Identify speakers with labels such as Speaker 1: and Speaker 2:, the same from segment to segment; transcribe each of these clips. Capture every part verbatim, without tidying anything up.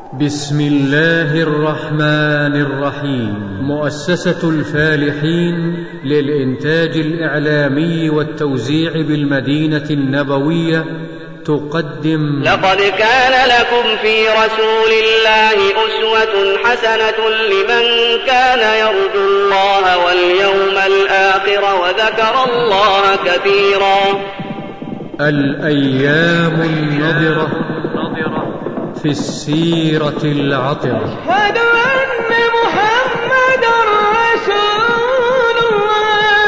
Speaker 1: بسم الله الرحمن الرحيم. مؤسسة الفالحين للإنتاج الإعلامي والتوزيع بالمدينة النبوية تقدم
Speaker 2: لقد كان لكم في رسول الله أسوة حسنة لمن كان يرجو الله واليوم الآخر وذكر الله كثيرا.
Speaker 1: الأيام النضرة في السيرة العطرة.
Speaker 3: أشهد أن محمد رسول الله.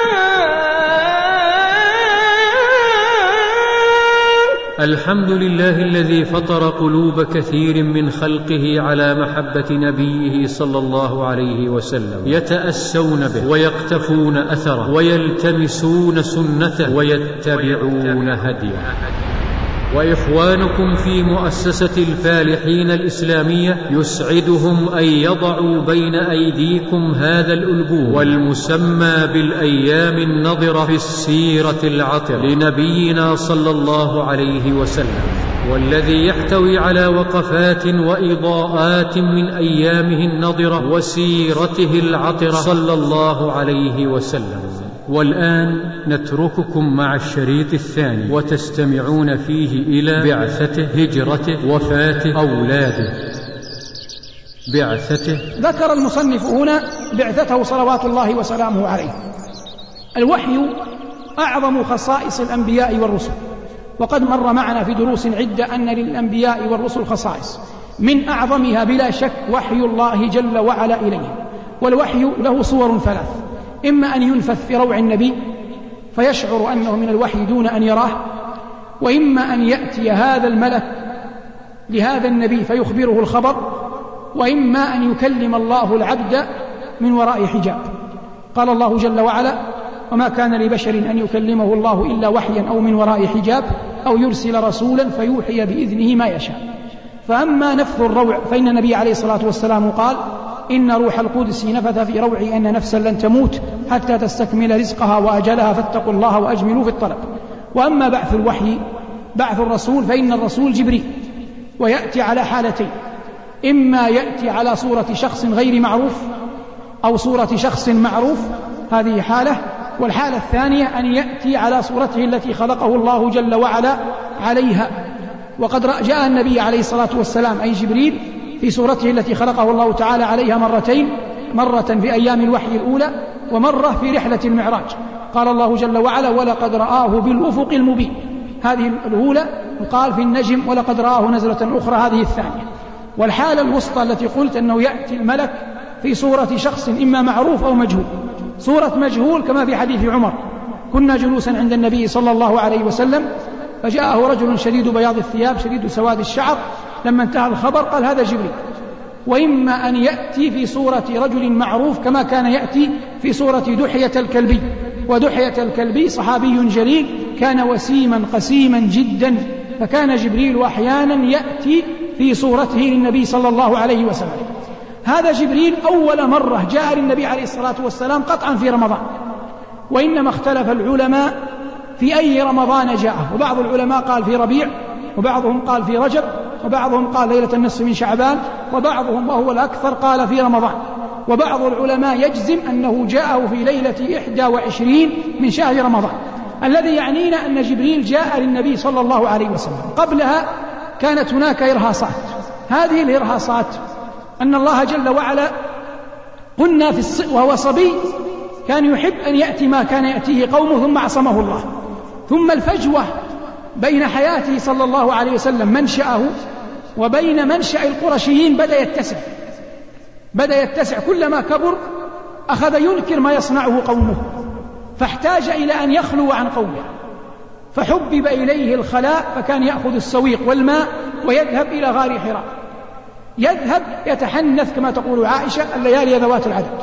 Speaker 1: الحمد لله الذي فطر قلوب كثير من خلقه على محبة نبيه صلى الله عليه وسلم، يتأسون به ويقتفون أثره ويلتمسون سنته ويتبعون هديه. وإخوانكم في مؤسسة الفالحين الإسلامية يسعدهم أن يضعوا بين أيديكم هذا الألبوم والمسمى بالأيام النضرة في السيرة العطرة لنبينا صلى الله عليه وسلم، والذي يحتوي على وقفات وإضاءات من أيامه النضرة وسيرته العطرة صلى الله عليه وسلم. والآن نترككم مع الشريط الثاني وتستمعون فيه إلى بعثته، هجرته، وفاته، أولاده. بعثته.
Speaker 4: ذكر المصنف هنا بعثته صلوات الله وسلامه عليه. الوحي أعظم خصائص الأنبياء والرسل، وقد مر معنا في دروس عدة أن للأنبياء والرسل خصائص، من أعظمها بلا شك وحي الله جل وعلا إليه. والوحي له صور ثلاث: إما أن ينفث في روع النبي فيشعر أنه من الوحي دون أن يراه، وإما أن يأتي هذا الملك لهذا النبي فيخبره الخبر، وإما أن يكلم الله العبد من وراء حجاب. قال الله جل وعلا: وما كان لبشر أن يكلمه الله إلا وحيا أو من وراء حجاب أو يرسل رسولا فيوحي بإذنه ما يشاء. فأما نفث الروع فإن النبي عليه الصلاة والسلام قال: إن روح القدس نفث في روعي أن نفسا لن تموت حتى تستكمل رزقها وأجلها فاتقوا الله وأجملوا في الطلب. وأما بعث الوحي، بعث الرسول، فإن الرسول جبريل، ويأتي على حالتين: إما يأتي على صورة شخص غير معروف أو صورة شخص معروف، هذه حالة، والحالة الثانية أن يأتي على صورته التي خلقه الله جل وعلا عليها. وقد جاء النبي عليه الصلاة والسلام أي جبريل في صورته التي خلقه الله تعالى عليها مرتين، مرة في أيام الوحي الأولى ومرة في رحلة المعراج. قال الله جل وعلا: ولقد رآه بالأفق المبين. هذه الأولى، وقال في النجم: ولقد رآه نزلة أخرى، هذه الثانية. والحالة الوسطى التي قلت أنه يأتي الملك في صورة شخص إما معروف أو مجهول. صورة مجهول كما في حديث عمر: كنا جلوسا عند النبي صلى الله عليه وسلم فجاءه رجل شديد بياض الثياب شديد سواد الشعر، لما انتهى الخبر قال: هذا جبريل. وإما أن يأتي في صورة رجل معروف كما كان يأتي في صورة دحية الكلبي. ودحية الكلبي صحابي جليل كان وسيما قسيما جدا، فكان جبريل أحيانا يأتي في صورته للنبي صلى الله عليه وسلم. هذا جبريل أول مرة جاء للنبي عليه الصلاة والسلام قطعا في رمضان، وإنما اختلف العلماء في أي رمضان جاءه، وبعض العلماء قال في ربيع، وبعضهم قال في رجب، وبعضهم قال ليلة النصف من شعبان، وبعضهم وهو الأكثر قال في رمضان. وبعض العلماء يجزم أنه جاءه في ليلة إحدى وعشرين من شهر رمضان. الذي يعنينا أن جبريل جاء للنبي صلى الله عليه وسلم. قبلها كانت هناك إرهاصات. هذه الإرهاصات أن الله جل وعلا قلنا في الص... وهو صبي كان يحب أن يأتي ما كان يأتيه قومه ثم عصمه الله. ثم الفجوة بين حياته صلى الله عليه وسلم منشأه وبين منشأ القرشيين بدأ يتسع بدأ يتسع كلما كبر أخذ ينكر ما يصنعه قومه، فاحتاج إلى أن يخلو عن قومه، فحبب إليه الخلاء، فكان يأخذ السويق والماء ويذهب إلى غار حراء، يذهب يتحنث كما تقول عائشة الليالي ذوات العدد.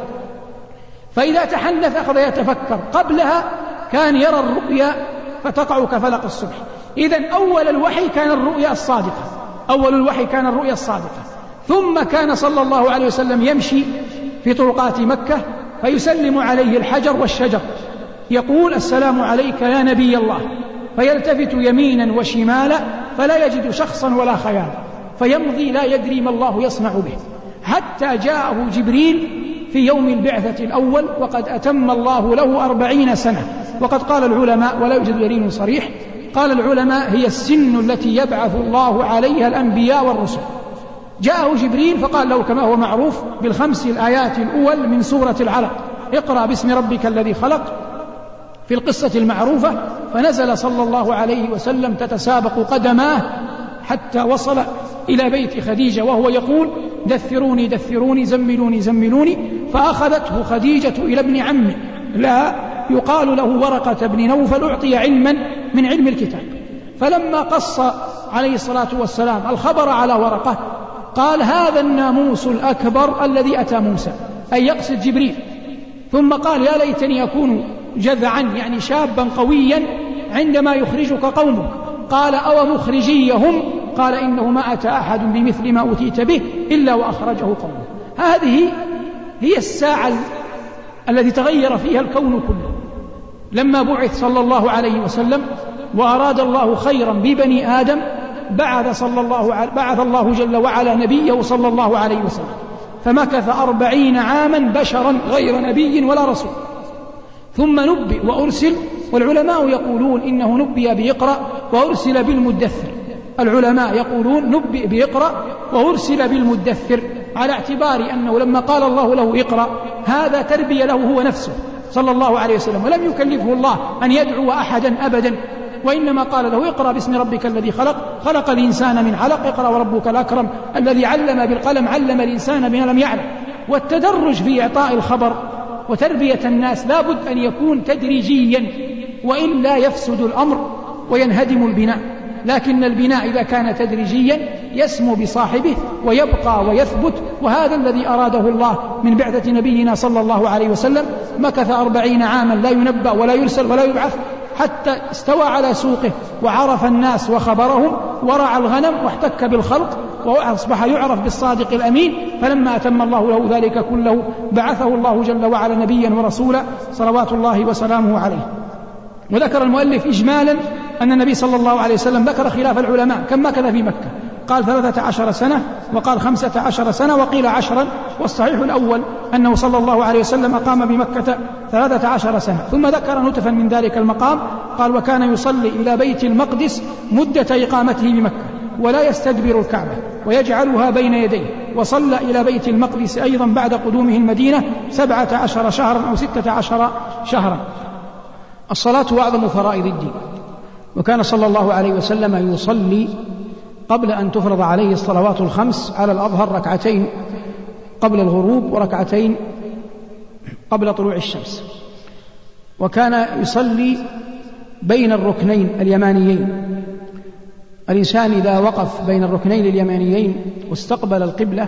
Speaker 4: فإذا تحنث أخذ يتفكر. قبلها كان يرى الرؤيا فتقع كفلق الصبح. إذن أول الوحي كان الرؤيا الصادقة، أول الوحي كان الرؤيا الصادقة. ثم كان صلى الله عليه وسلم يمشي في طرقات مكة فيسلم عليه الحجر والشجر، يقول: السلام عليك يا نبي الله، فيلتفت يمينا وشمالا فلا يجد شخصا ولا خيالا، فيمضي لا يدري ما الله يصنع به، حتى جاءه جبريل في يوم البعثة الأول وقد أتم الله له أربعين سنة. وقد قال العلماء، ولا يوجد دليل صريح، قال العلماء هي السن التي يبعث الله عليها الأنبياء والرسل. جاءه جبريل فقال له كما هو معروف بالخمس الآيات الأول من سورة العلق: اقرأ باسم ربك الذي خلق، في القصة المعروفة. فنزل صلى الله عليه وسلم تتسابق قدماه حتى وصل إلى بيت خديجة وهو يقول: دثروني دثروني زملوني زملوني. فأخذته خديجة إلى ابن عمه لا يقال له ورقة بن نوفل، أعطي علما من علم الكتاب. فلما قص عليه الصلاة والسلام الخبر على ورقة قال: هذا الناموس الأكبر الذي أتى موسى، أي يقصد جبريل. ثم قال: يا ليتني أكون جذعا، يعني شابا قويا عندما يخرجك قومك. قال: أو مخرجيهم؟ قال: إنه ما أتى أحد بمثل ما أتيت به إلا وأخرجه قومه. هذه هي الساعة التي تغير فيها الكون كله. لما بعث صلى الله عليه وسلم وأراد الله خيرا ببني آدم بعث, صلى الله عليه بعث الله جل وعلا نبيه صلى الله عليه وسلم، فمكث أربعين عاما بشرا غير نبي ولا رسول، ثم نبئ وأرسل. والعلماء يقولون إنه نبئ بإقرأ وأرسل بالمدثر. العلماء يقولون نبئ بإقرأ وأرسل بالمدثر، على اعتبار أنه لما قال الله له اقرأ هذا تربية له هو نفسه صلى الله عليه وسلم، ولم يكلفه الله أن يدعو أحدا أبدا، وإنما قال له اقرأ باسم ربك الذي خلق، خلق الإنسان من علق، اقرأ وربك الأكرم الذي علم بالقلم، علم الإنسان بما لم يعلم. والتدرج في إعطاء الخبر وتربية الناس لا بد أن يكون تدريجيا، وإلا يفسد الأمر وينهدم البناء. لكن البناء إذا كان تدريجيا يسمو بصاحبه ويبقى ويثبت، وهذا الذي أراده الله من بعثة نبينا صلى الله عليه وسلم. مكث أربعين عاما لا ينبأ ولا يرسل ولا يبعث، حتى استوى على سوقه وعرف الناس وخبرهم، ورعى الغنم واحتك بالخلق، وأصبح يعرف بالصادق الأمين. فلما أتم الله له ذلك كله بعثه الله جل وعلا نبيا ورسولا صلوات الله وسلامه عليه. وذكر المؤلف إجمالا أن النبي صلى الله عليه وسلم ذكر خلاف العلماء كم مكث في مكة، قال ثلاثة عشر سنة، وقال خمسة عشر سنة، وقيل عشرا. والصحيح الأول أنه صلى الله عليه وسلم قام بمكة ثلاثة عشر سنة. ثم ذكر نتفا من ذلك المقام، قال: وكان يصلي إلى بيت المقدس مدة إقامته بمكة، ولا يستدبر الكعبة ويجعلها بين يديه. وصلى إلى بيت المقدس أيضا بعد قدومه المدينة سبعة عشر شهرا أو ستة عشر شهرا. الصلاة أعظم فرائض الدين، وكان صلى الله عليه وسلم يصلي قبل أن تفرض عليه الصلوات الخمس على الأظهر ركعتين قبل الغروب وركعتين قبل طلوع الشمس. وكان يصلي بين الركنين اليمانيين. الإنسان إذا وقف بين الركنين اليمانيين واستقبل القبلة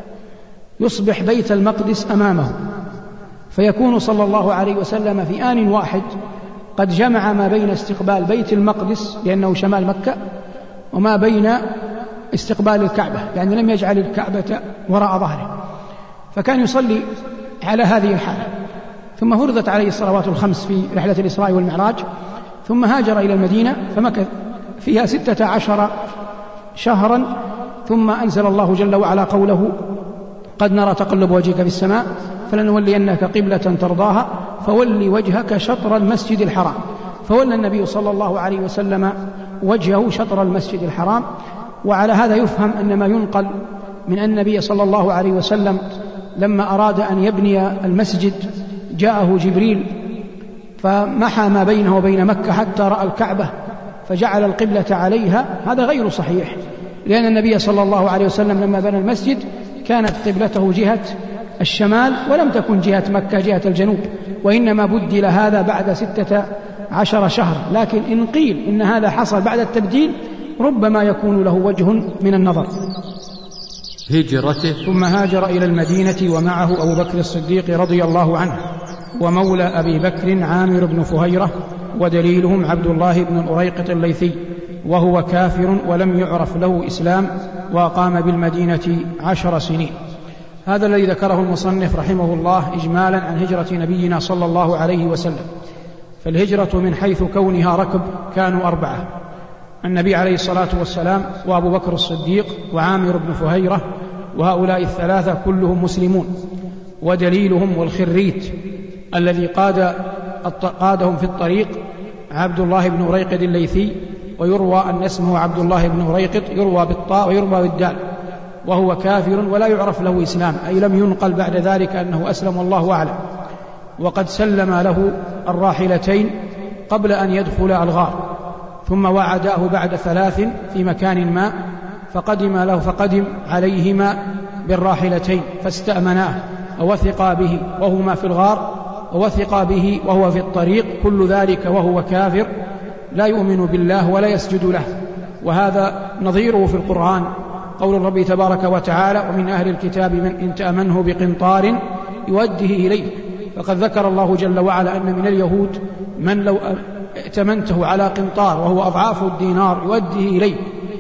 Speaker 4: يصبح بيت المقدس أمامه، فيكون صلى الله عليه وسلم في آن واحد قد جمع ما بين استقبال بيت المقدس لأنه شمال مكة وما بين استقبال الكعبة، يعني لم يجعل الكعبة وراء ظهره. فكان يصلي على هذه الحالة. ثم فرضت عليه الصلوات الخمس في رحلة الإسراء والمعراج، ثم هاجر إلى المدينة فمكث فيها ستة عشر شهرا. ثم أنزل الله جل وعلا قوله: قد نرى تقلب وجهك في السماء فلنولينك قبلة ترضاها فولي وجهك شطر المسجد الحرام. فولى النبي صلى الله عليه وسلم وجهه شطر المسجد الحرام. وعلى هذا يفهم أن ما ينقل من النبي صلى الله عليه وسلم لما أراد أن يبني المسجد جاءه جبريل فمحى ما بينه وبين مكة حتى رأى الكعبة فجعل القبلة عليها، هذا غير صحيح، لأن النبي صلى الله عليه وسلم لما بنى المسجد كانت قبلته جهة الشمال ولم تكن جهة مكة جهة الجنوب، وإنما بدل هذا بعد ستة عشر شهر. لكن إن قيل إن هذا حصل بعد التبديل ربما يكون له وجه من النظر.
Speaker 1: هجرته.
Speaker 4: ثم هاجر إلى المدينة ومعه أبو بكر الصديق رضي الله عنه ومولى أبي بكر عامر بن فهيرة، ودليلهم عبد الله بن الأريقط الليثي، وهو كافر ولم يعرف له إسلام، وقام بالمدينة عشر سنين. هذا الذي ذكره المصنف رحمه الله إجمالا عن هجرة نبينا صلى الله عليه وسلم. فالهجرة من حيث كونها ركب كانوا أربعة: النبي عليه الصلاة والسلام وأبو بكر الصديق وعامر بن فهيرة وهؤلاء الثلاثة كلهم مسلمون، ودليلهم والخريت الذي قاد قادهم في الطريق عبد الله بن أريقط الليثي، ويروى أن اسمه عبد الله بن أريقط، يروى بالطاء ويروى بالدال، وهو كافر ولا يعرف له إسلام، أي لم ينقل بعد ذلك أنه أسلم والله أعلم. وقد سلم له الراحلتين قبل أن يدخل الغار، ثم وعداه بعد ثلاث في مكان ما، فقدم له فقدم عليهما بالراحلتين فاستأمناه ووثقا به وهما في الغار، ووثقا به وهو في الطريق، كل ذلك وهو كافر لا يؤمن بالله ولا يسجد له. وهذا نظيره في القرآن قول الرب تبارك وتعالى: ومن أهل الكتاب من إن تأمنه بقنطار يوده إليك. فقد ذكر الله جل وعلا أن من اليهود من لو ائتمنته على قنطار وهو أضعاف الدينار يوده إليك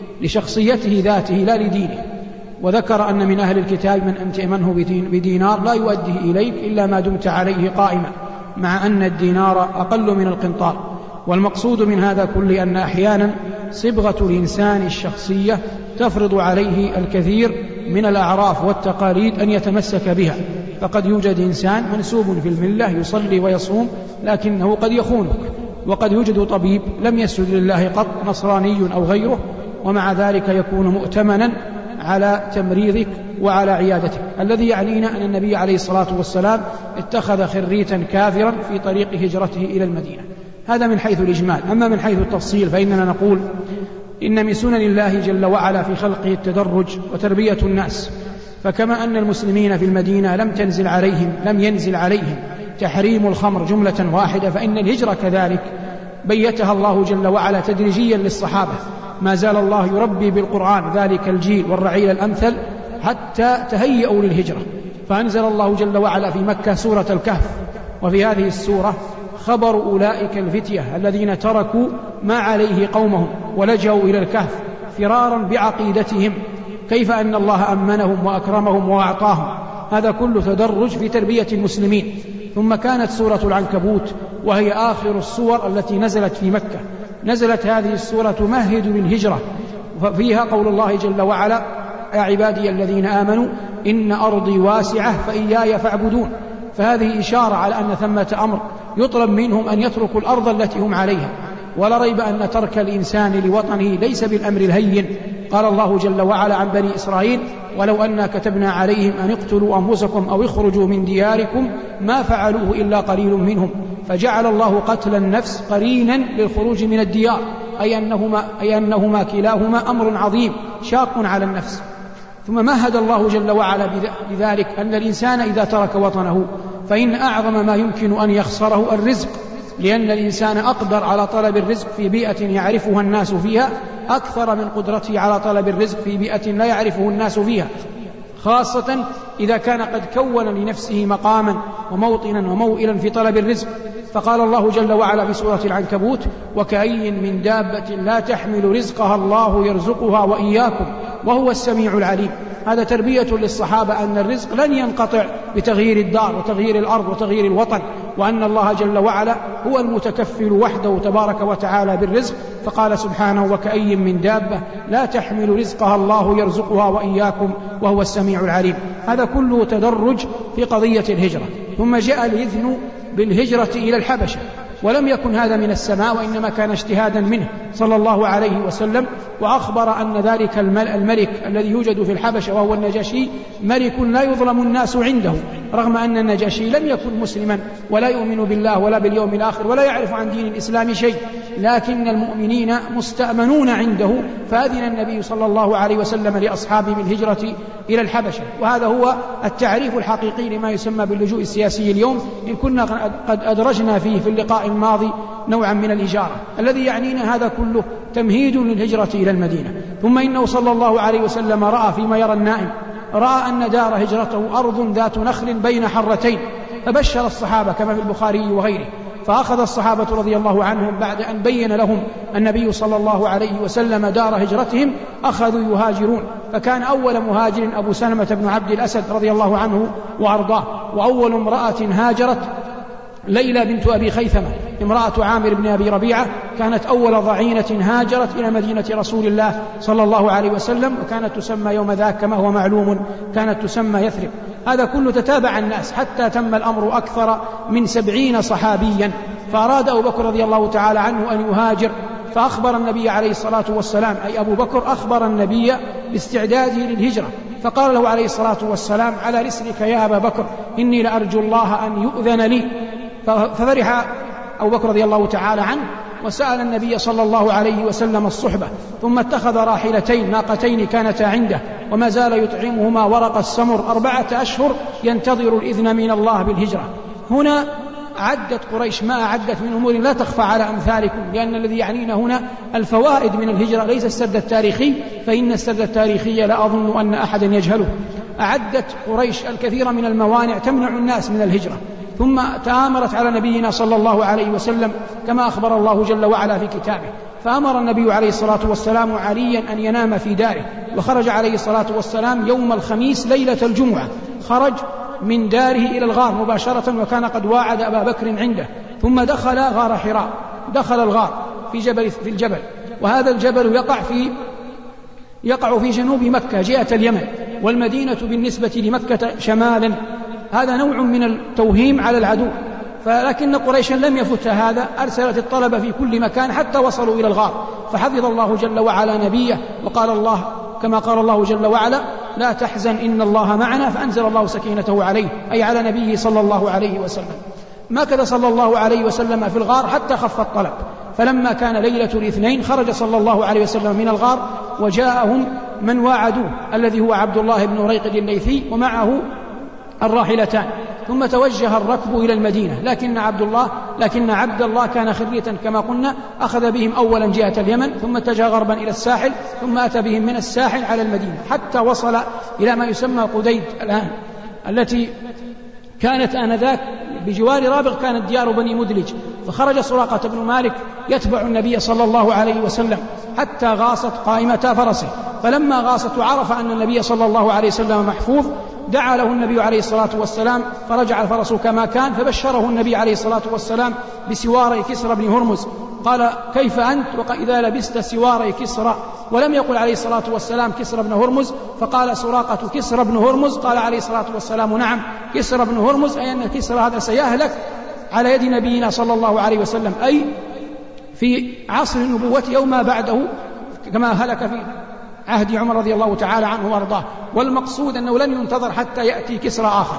Speaker 4: لشخصيته ذاته لا لدينه. وذكر أن من أهل الكتاب من أن تأمنه بدينار لا يؤده إليك إلا ما دمت عليه قائما، مع أن الدينار أقل من القنطار. والمقصود من هذا كله أن أحيانا صبغة الإنسان الشخصية تفرض عليه الكثير من الأعراف والتقاليد أن يتمسك بها. فقد يوجد إنسان منسوب في الملة يصلي ويصوم لكنه قد يخونك، وقد يوجد طبيب لم يسجد لله قط نصراني أو غيره، ومع ذلك يكون مؤتمنا على تمريضك وعلى عيادتك. الذي يعنينا أن النبي عليه الصلاة والسلام اتخذ خريتا كافرا في طريق هجرته إلى المدينة. هذا من حيث الإجمال. أما من حيث التفصيل فإننا نقول إن من سنن الله جل وعلا في خلقه التدرج وتربية الناس، فكما أن المسلمين في المدينة لم تنزل عليهم لم ينزل عليهم تحريم الخمر جملة واحدة، فإن الهجرة كذلك بيتها الله جل وعلا تدريجيا للصحابة. ما زال الله يربي بالقرآن ذلك الجيل والرعيل الأمثل حتى تهيئوا للهجرة، فأنزل الله جل وعلا في مكة سورة الكهف، وفي هذه السورة خبر أولئك الفتية الذين تركوا ما عليه قومهم ولجأوا إلى الكهف فرارا بعقيدتهم، كيف أن الله أمنهم وأكرمهم وأعطاهم. هذا كله تدرج في تربية المسلمين. ثم كانت سورة العنكبوت وهي آخر السور التي نزلت في مكة، نزلت هذه السورة تمهد للهجرة، ففيها قول الله جل وعلا: يا عبادي الذين آمنوا إن أرضي واسعة فإياي فاعبدون. فهذه إشارة على أن ثمة أمر يطلب منهم أن يتركوا الأرض التي هم عليها. ولا ريب أن ترك الإنسان لوطنه ليس بالأمر الهين. قال الله جل وعلا عن بني إسرائيل: ولو أنا كتبنا عليهم أن اقتلوا أنفسكم أو اخرجوا من دياركم ما فعلوه إلا قليل منهم. فجعل الله قتل النفس قرينا للخروج من الديار، أي أنهما, أي أنهما كلاهما أمر عظيم شاق على النفس. ثم مهد الله جل وعلا بذلك أن الإنسان إذا ترك وطنه فإن أعظم ما يمكن أن يخسره الرزق، لأن الإنسان أقدر على طلب الرزق في بيئة يعرفها الناس فيها أكثر من قدرته على طلب الرزق في بيئة لا يعرفه الناس فيها، خاصة إذا كان قد كون لنفسه مقاما وموطنا وموئلا في طلب الرزق. فقال الله جل وعلا في سورة العنكبوت: وكأي من دابة لا تحمل رزقها الله يرزقها وإياكم وهو السميع العليم. هذا تربية للصحابة أن الرزق لن ينقطع بتغيير الدار وتغيير الأرض وتغيير الوطن، وأن الله جل وعلا هو المتكفل وحده تبارك وتعالى بالرزق. فقال سبحانه: وكأي من دابة لا تحمل رزقها الله يرزقها وإياكم وهو السميع العليم. هذا كله تدرج في قضية الهجرة. ثم جاء الإذن بالهجرة إلى الحبشة، ولم يكن هذا من السماء، وإنما كان اجتهادا منه صلى الله عليه وسلم. وأخبر أن ذلك الملك الذي يوجد في الحبشة وهو النجاشي ملك لا يظلم الناس عنده، رغم أن النجاشي لم يكن مسلما ولا يؤمن بالله ولا باليوم الآخر ولا يعرف عن دين الإسلام شيء، لكن المؤمنين مستأمنون عنده. فأذن النبي صلى الله عليه وسلم لأصحابه بالهجرة إلى الحبشة. وهذا هو التعريف الحقيقي لما يسمى باللجوء السياسي اليوم، إن كنا قد أدرجنا فيه في اللقاء الماضي نوعا من الإجارة. الذي يعنينا هذا كله تمهيد للهجرة إلى المدينة. ثم إنه صلى الله عليه وسلم رأى فيما يرى النائم، رأى أن دار هجرته أرض ذات نخل بين حرتين، فبشر الصحابة كما في البخاري وغيره. فأخذ الصحابة رضي الله عنهم بعد أن بين لهم النبي صلى الله عليه وسلم دار هجرتهم أخذوا يهاجرون. فكان أول مهاجر أبو سلمة بن عبد الأسد رضي الله عنه وأرضاه، وأول امرأة هاجرت ليلى بنت أبي خيثمة امرأة عامر بن أبي ربيعة كانت أول ضعينة هاجرت إلى مدينة رسول الله صلى الله عليه وسلم، وكانت تسمى يوم ذاك كما هو معلوم كانت تسمى يثرب. هذا كله تتابع الناس حتى تم الأمر أكثر من سبعين صحابيا، فأراد أبو بكر رضي الله تعالى عنه أن يهاجر، فأخبر النبي عليه الصلاة والسلام، أي أبو بكر أخبر النبي باستعداده للهجرة، فقال له عليه الصلاة والسلام: على رسلك يا أبا بكر، إني لأرجو الله أن يؤذن لي. ففرح أبو بكر رضي الله تعالى عنه وسأل النبي صلى الله عليه وسلم الصحبة، ثم اتخذ راحلتين ناقتين كانتا عنده، وما زال يطعمهما ورق السمر أربعة أشهر ينتظر الإذن من الله بالهجرة. هنا عدت قريش ما أعدت من أمور لا تخفى على أمثالكم، لأن الذي يعنينا هنا الفوائد من الهجرة ليس السرد التاريخي، فإن السرد التاريخي لا أظن أن أحدا يجهله. أعدت قريش الكثير من الموانع تمنع الناس من الهجرة، ثم تآمرت على نبينا صلى الله عليه وسلم كما أخبر الله جل وعلا في كتابه، فأمر النبي عليه الصلاة والسلام عليا أن ينام في داره، وخرج عليه الصلاة والسلام يوم الخميس ليلة الجمعة، خرج من داره إلى الغار مباشرة، وكان قد واعد أبا بكر عنده، ثم دخل غار حراء، دخل الغار في جبل في الجبل، وهذا الجبل يقع في يقع في جنوب مكة جهة اليمن، والمدينة بالنسبة لمكة شمالا. هذا نوع من التوهيم على العدو، فلكن قريشا لم يفت هذا، أرسلت الطلبة في كل مكان حتى وصلوا إلى الغار، فحفظ الله جل وعلا نبيه، وقال الله كما قال الله جل وعلا: لا تحزن إن الله معنا، فأنزل الله سكينته عليه، أي على نبيه صلى الله عليه وسلم. مكث صلى الله عليه وسلم في الغار حتى خف الطلب، فلما كان ليلة الاثنين خرج صلى الله عليه وسلم من الغار، وجاءهم من واعدوه الذي هو عبد الله بن ريقد الليثي، ومعه الراحلتان، ثم توجه الركب إلى المدينة، لكن عبد الله لكن عبد الله كان خرية كما قلنا، أخذ بهم أولا جهة اليمن، ثم اتجه غربا إلى الساحل، ثم أتى بهم من الساحل على المدينة، حتى وصل إلى ما يسمى قديد الآن، التي كانت آنذاك بجوار رابغ كانت ديار بني مدلج. فخرج سراقة بن مالك يتبع النبي صلى الله عليه وسلم حتى غاصت قائمة فرسه، فلما غاصت وعرف أن النبي صلى الله عليه وسلم محفوظ، دعا له النبي عليه الصلاة والسلام، فرجع الفرس كما كان، فبشره النبي عليه الصلاة والسلام بسواري كسرى بن هرمز. قال: كيف أنت وإذا لبست سواري كسرى؟ ولم يقل عليه الصلاة والسلام كسرى بن هرمز، فقال سراقة: كسرى بن هرمز. قال عليه الصلاة والسلام: نعم كسرى بن هرمز، أي أن كسرى هذا سيهلك على يد نبينا صلى الله عليه وسلم، أي في عصر النبوة يوم بعده، كما هلك في عهد عمر رضي الله تعالى عنه وارضاه. والمقصود أنه لن ينتظر حتى يأتي كسرى آخر.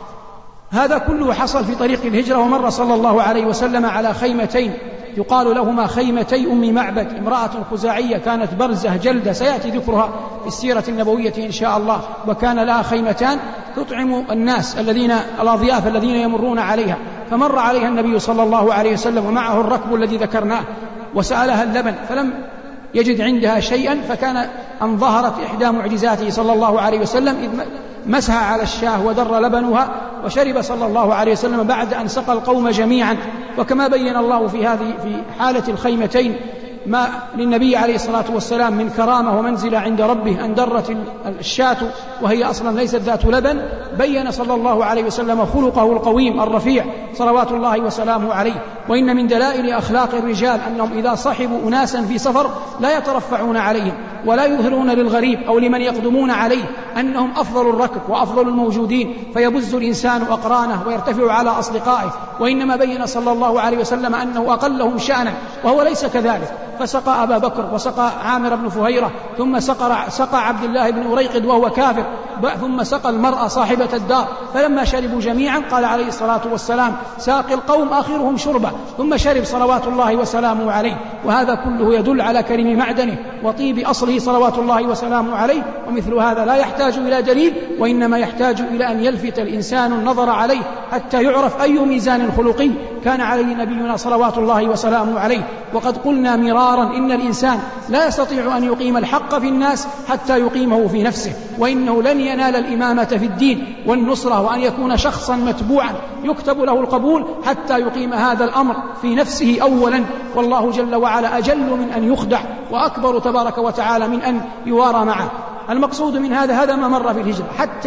Speaker 4: هذا كله حصل في طريق الهجرة، ومر صلى الله عليه وسلم على خيمتين يقال لهما خيمتي أم معبد، امرأة خزاعية كانت برزة جلدة، سيأتي ذكرها في السيرة النبوية إن شاء الله. وكان لها خيمتان تطعم الناس الذين الأضياف الذين يمرون عليها، فمر عليها النبي صلى الله عليه وسلم ومعه الركب الذي ذكرناه، وسألها اللبن فلم يجد عندها شيئا، فكان أن ظهرت إحدى معجزاته صلى الله عليه وسلم إذ مسح على الشاه ودر لبنها، وشرب صلى الله عليه وسلم بعد أن سقى القوم جميعا. وكما بين الله في هذه في حالة الخيمتين ما للنبي عليه الصلاة والسلام من كرامة ومنزلة عند ربه أن درت الشاة وهي أصلا ليست ذات لبن، بين صلى الله عليه وسلم خلقه القويم الرفيع صلوات الله وسلامه عليه. وإن من دلائل أخلاق الرجال أنهم إذا صحبوا أناسا في سفر لا يترفعون عليهم ولا يظهرون للغريب أو لمن يقدمون عليه أنهم أفضل الركب وأفضل الموجودين، فيبز الإنسان أقرانه ويرتفع على أصدقائه، وإنما بين صلى الله عليه وسلم أنه أقلهم شأنا وهو ليس كذلك، فسقى أبا بكر وسقى عامر بن فهيرة، ثم سقى, سقى عبد الله بن أريقد وهو كافر، ثم سقى المرأة صاحبة الدار. فلما شربوا جميعا قال عليه الصلاة والسلام: ساقي القوم آخرهم شربا، ثم شرب صلوات الله وسلامه عليه. وهذا كله يدل على كريم معدنه وطيب أصله صلوات الله وسلامه عليه. ومثل هذا لا يحتاج إلى دليل، وإنما يحتاج إلى أن يلفت الإنسان النظر عليه حتى يعرف أي ميزان خلقي كان عليه نبينا صلوات الله وسلامه عليه. وقد قلنا مرارا إن الإنسان لا يستطيع أن يقيم الحق في الناس حتى يقيمه في نفسه، وإنه لن ينال الإمامة في الدين والنصرة وأن يكون شخصا متبوعا يكتب له القبول حتى يقيم هذا الأمر في نفسه أولا. والله جل وعلا أجل من أن يخدع وأكبر تبارك وتعالى من أن يوارى معه. المقصود من هذا هذا ما مر في الهجرة، حتى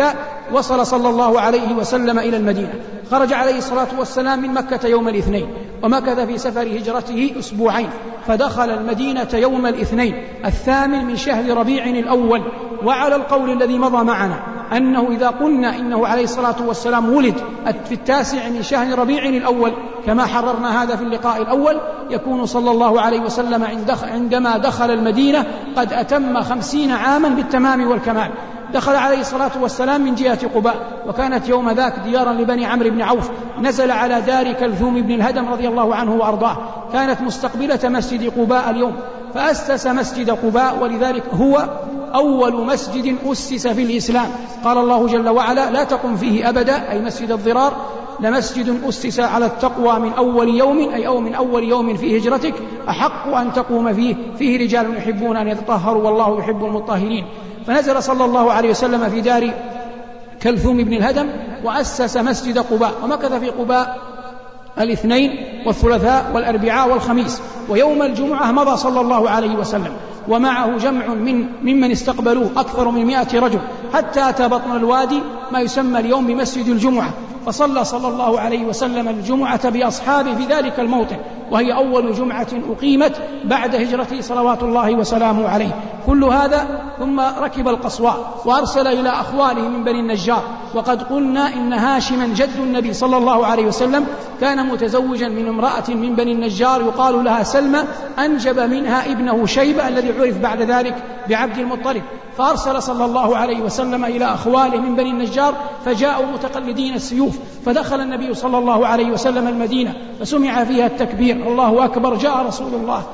Speaker 4: وصل صلى الله عليه وسلم إلى المدينة. خرج عليه الصلاة والسلام من مكة يوم الاثنين، ومكث في سفر هجرته أسبوعين، فدخل المدينة يوم الاثنين الثامن من شهر ربيع الأول. وعلى القول الذي مضى معنا أنه إذا قلنا إنه عليه الصلاة والسلام ولد في التاسع من شهر ربيع الأول كما حررنا هذا في اللقاء الأول، يكون صلى الله عليه وسلم عندما دخل المدينة قد أتم خمسين عاما بالتمام والكمال. دخل عليه الصلاة والسلام من جهة قباء، وكانت يوم ذاك ديارا لبني عمرو بن عوف، نزل على دار كلثوم بن الهدم رضي الله عنه وأرضاه، كانت مستقبلة مسجد قباء اليوم، فأسس مسجد قباء، ولذلك هو أول مسجد أسس في الإسلام. قال الله جل وعلا: لا تقم فيه أبدا، أي مسجد الضرار، لمسجد أسس على التقوى من أول يوم، أي أو من أول يوم في هجرتك أحق أن تقوم فيه، فيه رجال يحبون أن يتطهروا والله يحب المطهرين. فنزل صلى الله عليه وسلم في دار كلثوم بن الهدم وأسس مسجد قباء، ومكث في قباء الاثنين والثلاثاء والأربعاء والخميس، ويوم الجمعة مضى صلى الله عليه وسلم ومعه جمع من ممن استقبلوه أكثر من مائة رجل، حتى أتى بطن الوادي ما يسمى اليوم بمسجد الجمعة، فصلى صلى الله عليه وسلم الجمعة بأصحابه في ذلك الموطن، وهي أول جمعة أقيمت بعد هجرته صلوات الله وسلامه عليه. كل هذا ثم ركب القصواء وأرسل إلى أخواله من بني النجار. وقد قلنا إن هاشما جد النبي صلى الله عليه وسلم كان متزوجا من امرأة من بني النجار يقال لها سلمى، أنجب منها ابنه شيبة الذي عرف بعد ذلك بعبد المطلب، فأرسل صلى الله عليه وسلم إلى أخواله من بني النجار، فجاءوا متقلدين السيوف، فدخل النبي صلى الله عليه وسلم المدينة فسمع فيها التكبير: الله أكبر، جاء رسول الله.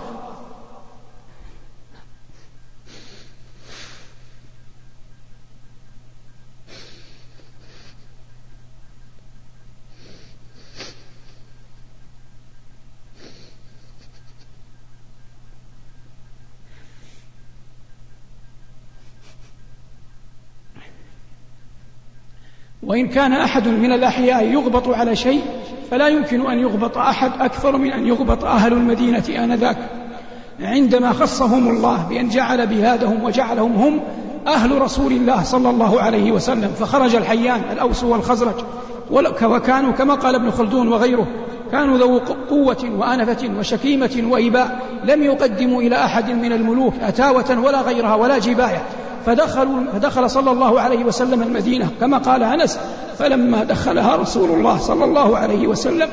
Speaker 4: وإن كان أحد من الأحياء يغبط على شيء فلا يمكن أن يغبط أحد أكثر من أن يغبط أهل المدينة آنذاك، عندما خصهم الله بأن جعل بلادهم وجعلهم هم أهل رسول الله صلى الله عليه وسلم. فخرج الحيان الأوس والخزرج، وكانوا كما قال ابن خلدون وغيره كانوا ذو قوة وأنفة وشكيمة وإباء، لم يقدموا إلى أحد من الملوك أتاوة ولا غيرها ولا جباية. فدخلوا فدخل صلى الله عليه وسلم المدينة كما قال أنس: فلما دخلها رسول الله صلى الله عليه وسلم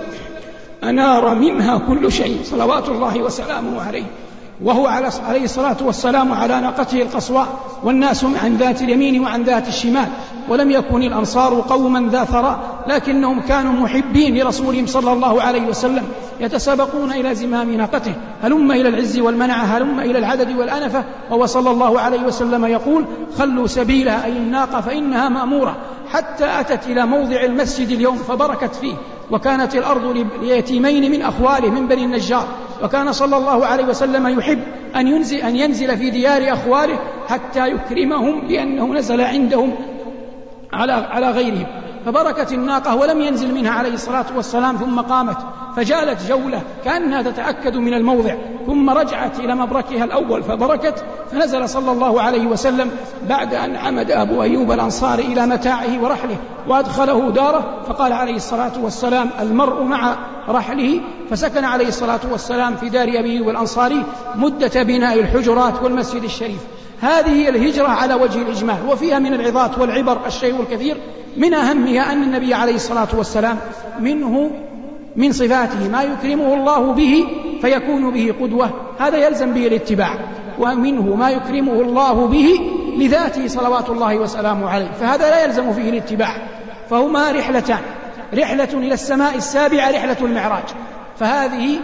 Speaker 4: أنار منها كل شيء صلوات الله وسلامه عليه، وهو عليه الصلاة والسلام على ناقته القصواء، والناس عن ذات اليمين وعن ذات الشمال. ولم يكن الأنصار قوما ذا ثراء، لكنهم كانوا محبين لرسولهم صلى الله عليه وسلم، يتسابقون إلى زمام ناقته: هلم إلى العز والمنعة، هلم إلى العدد والأنفة. وهو صلى الله عليه وسلم يقول: خلوا سبيلها، أي الناقة، فإنها مأمورة، حتى أتت إلى موضع المسجد اليوم فبركت فيه. وكانت الأرض ليتيمين من أخواله من بني النجار، وكان صلى الله عليه وسلم يحب أن ينزل, أن ينزل في ديار أخواله حتى يكرمهم، لأنه نزل عندهم على, على غيرهم. فبركت الناقة ولم ينزل منها عليه الصلاة والسلام، ثم قامت فجالت جولة كأنها تتأكد من الموضع، ثم رجعت إلى مبركها الأول فبركت، فنزل صلى الله عليه وسلم بعد أن عمد أبو أيوب الأنصاري إلى متاعه ورحله وأدخله داره، فقال عليه الصلاة والسلام: المرء مع رحله. فسكن عليه الصلاة والسلام في دار أبي أيوب الأنصاري مدة بناء الحجرات والمسجد الشريف. هذه هي الهجرة على وجه الإجمال، وفيها من العظات والعبر الشيء الكثير، من أهمها أن النبي عليه الصلاة والسلام منه من صفاته ما يكرمه الله به فيكون به قدوة، هذا يلزم به الاتباع، ومنه ما يكرمه الله به لذاته صلوات الله وسلامه عليه، فهذا لا يلزم فيه الاتباع. فهما رحلتان: رحلة إلى السماء السابعة، رحلة المعراج، فهذه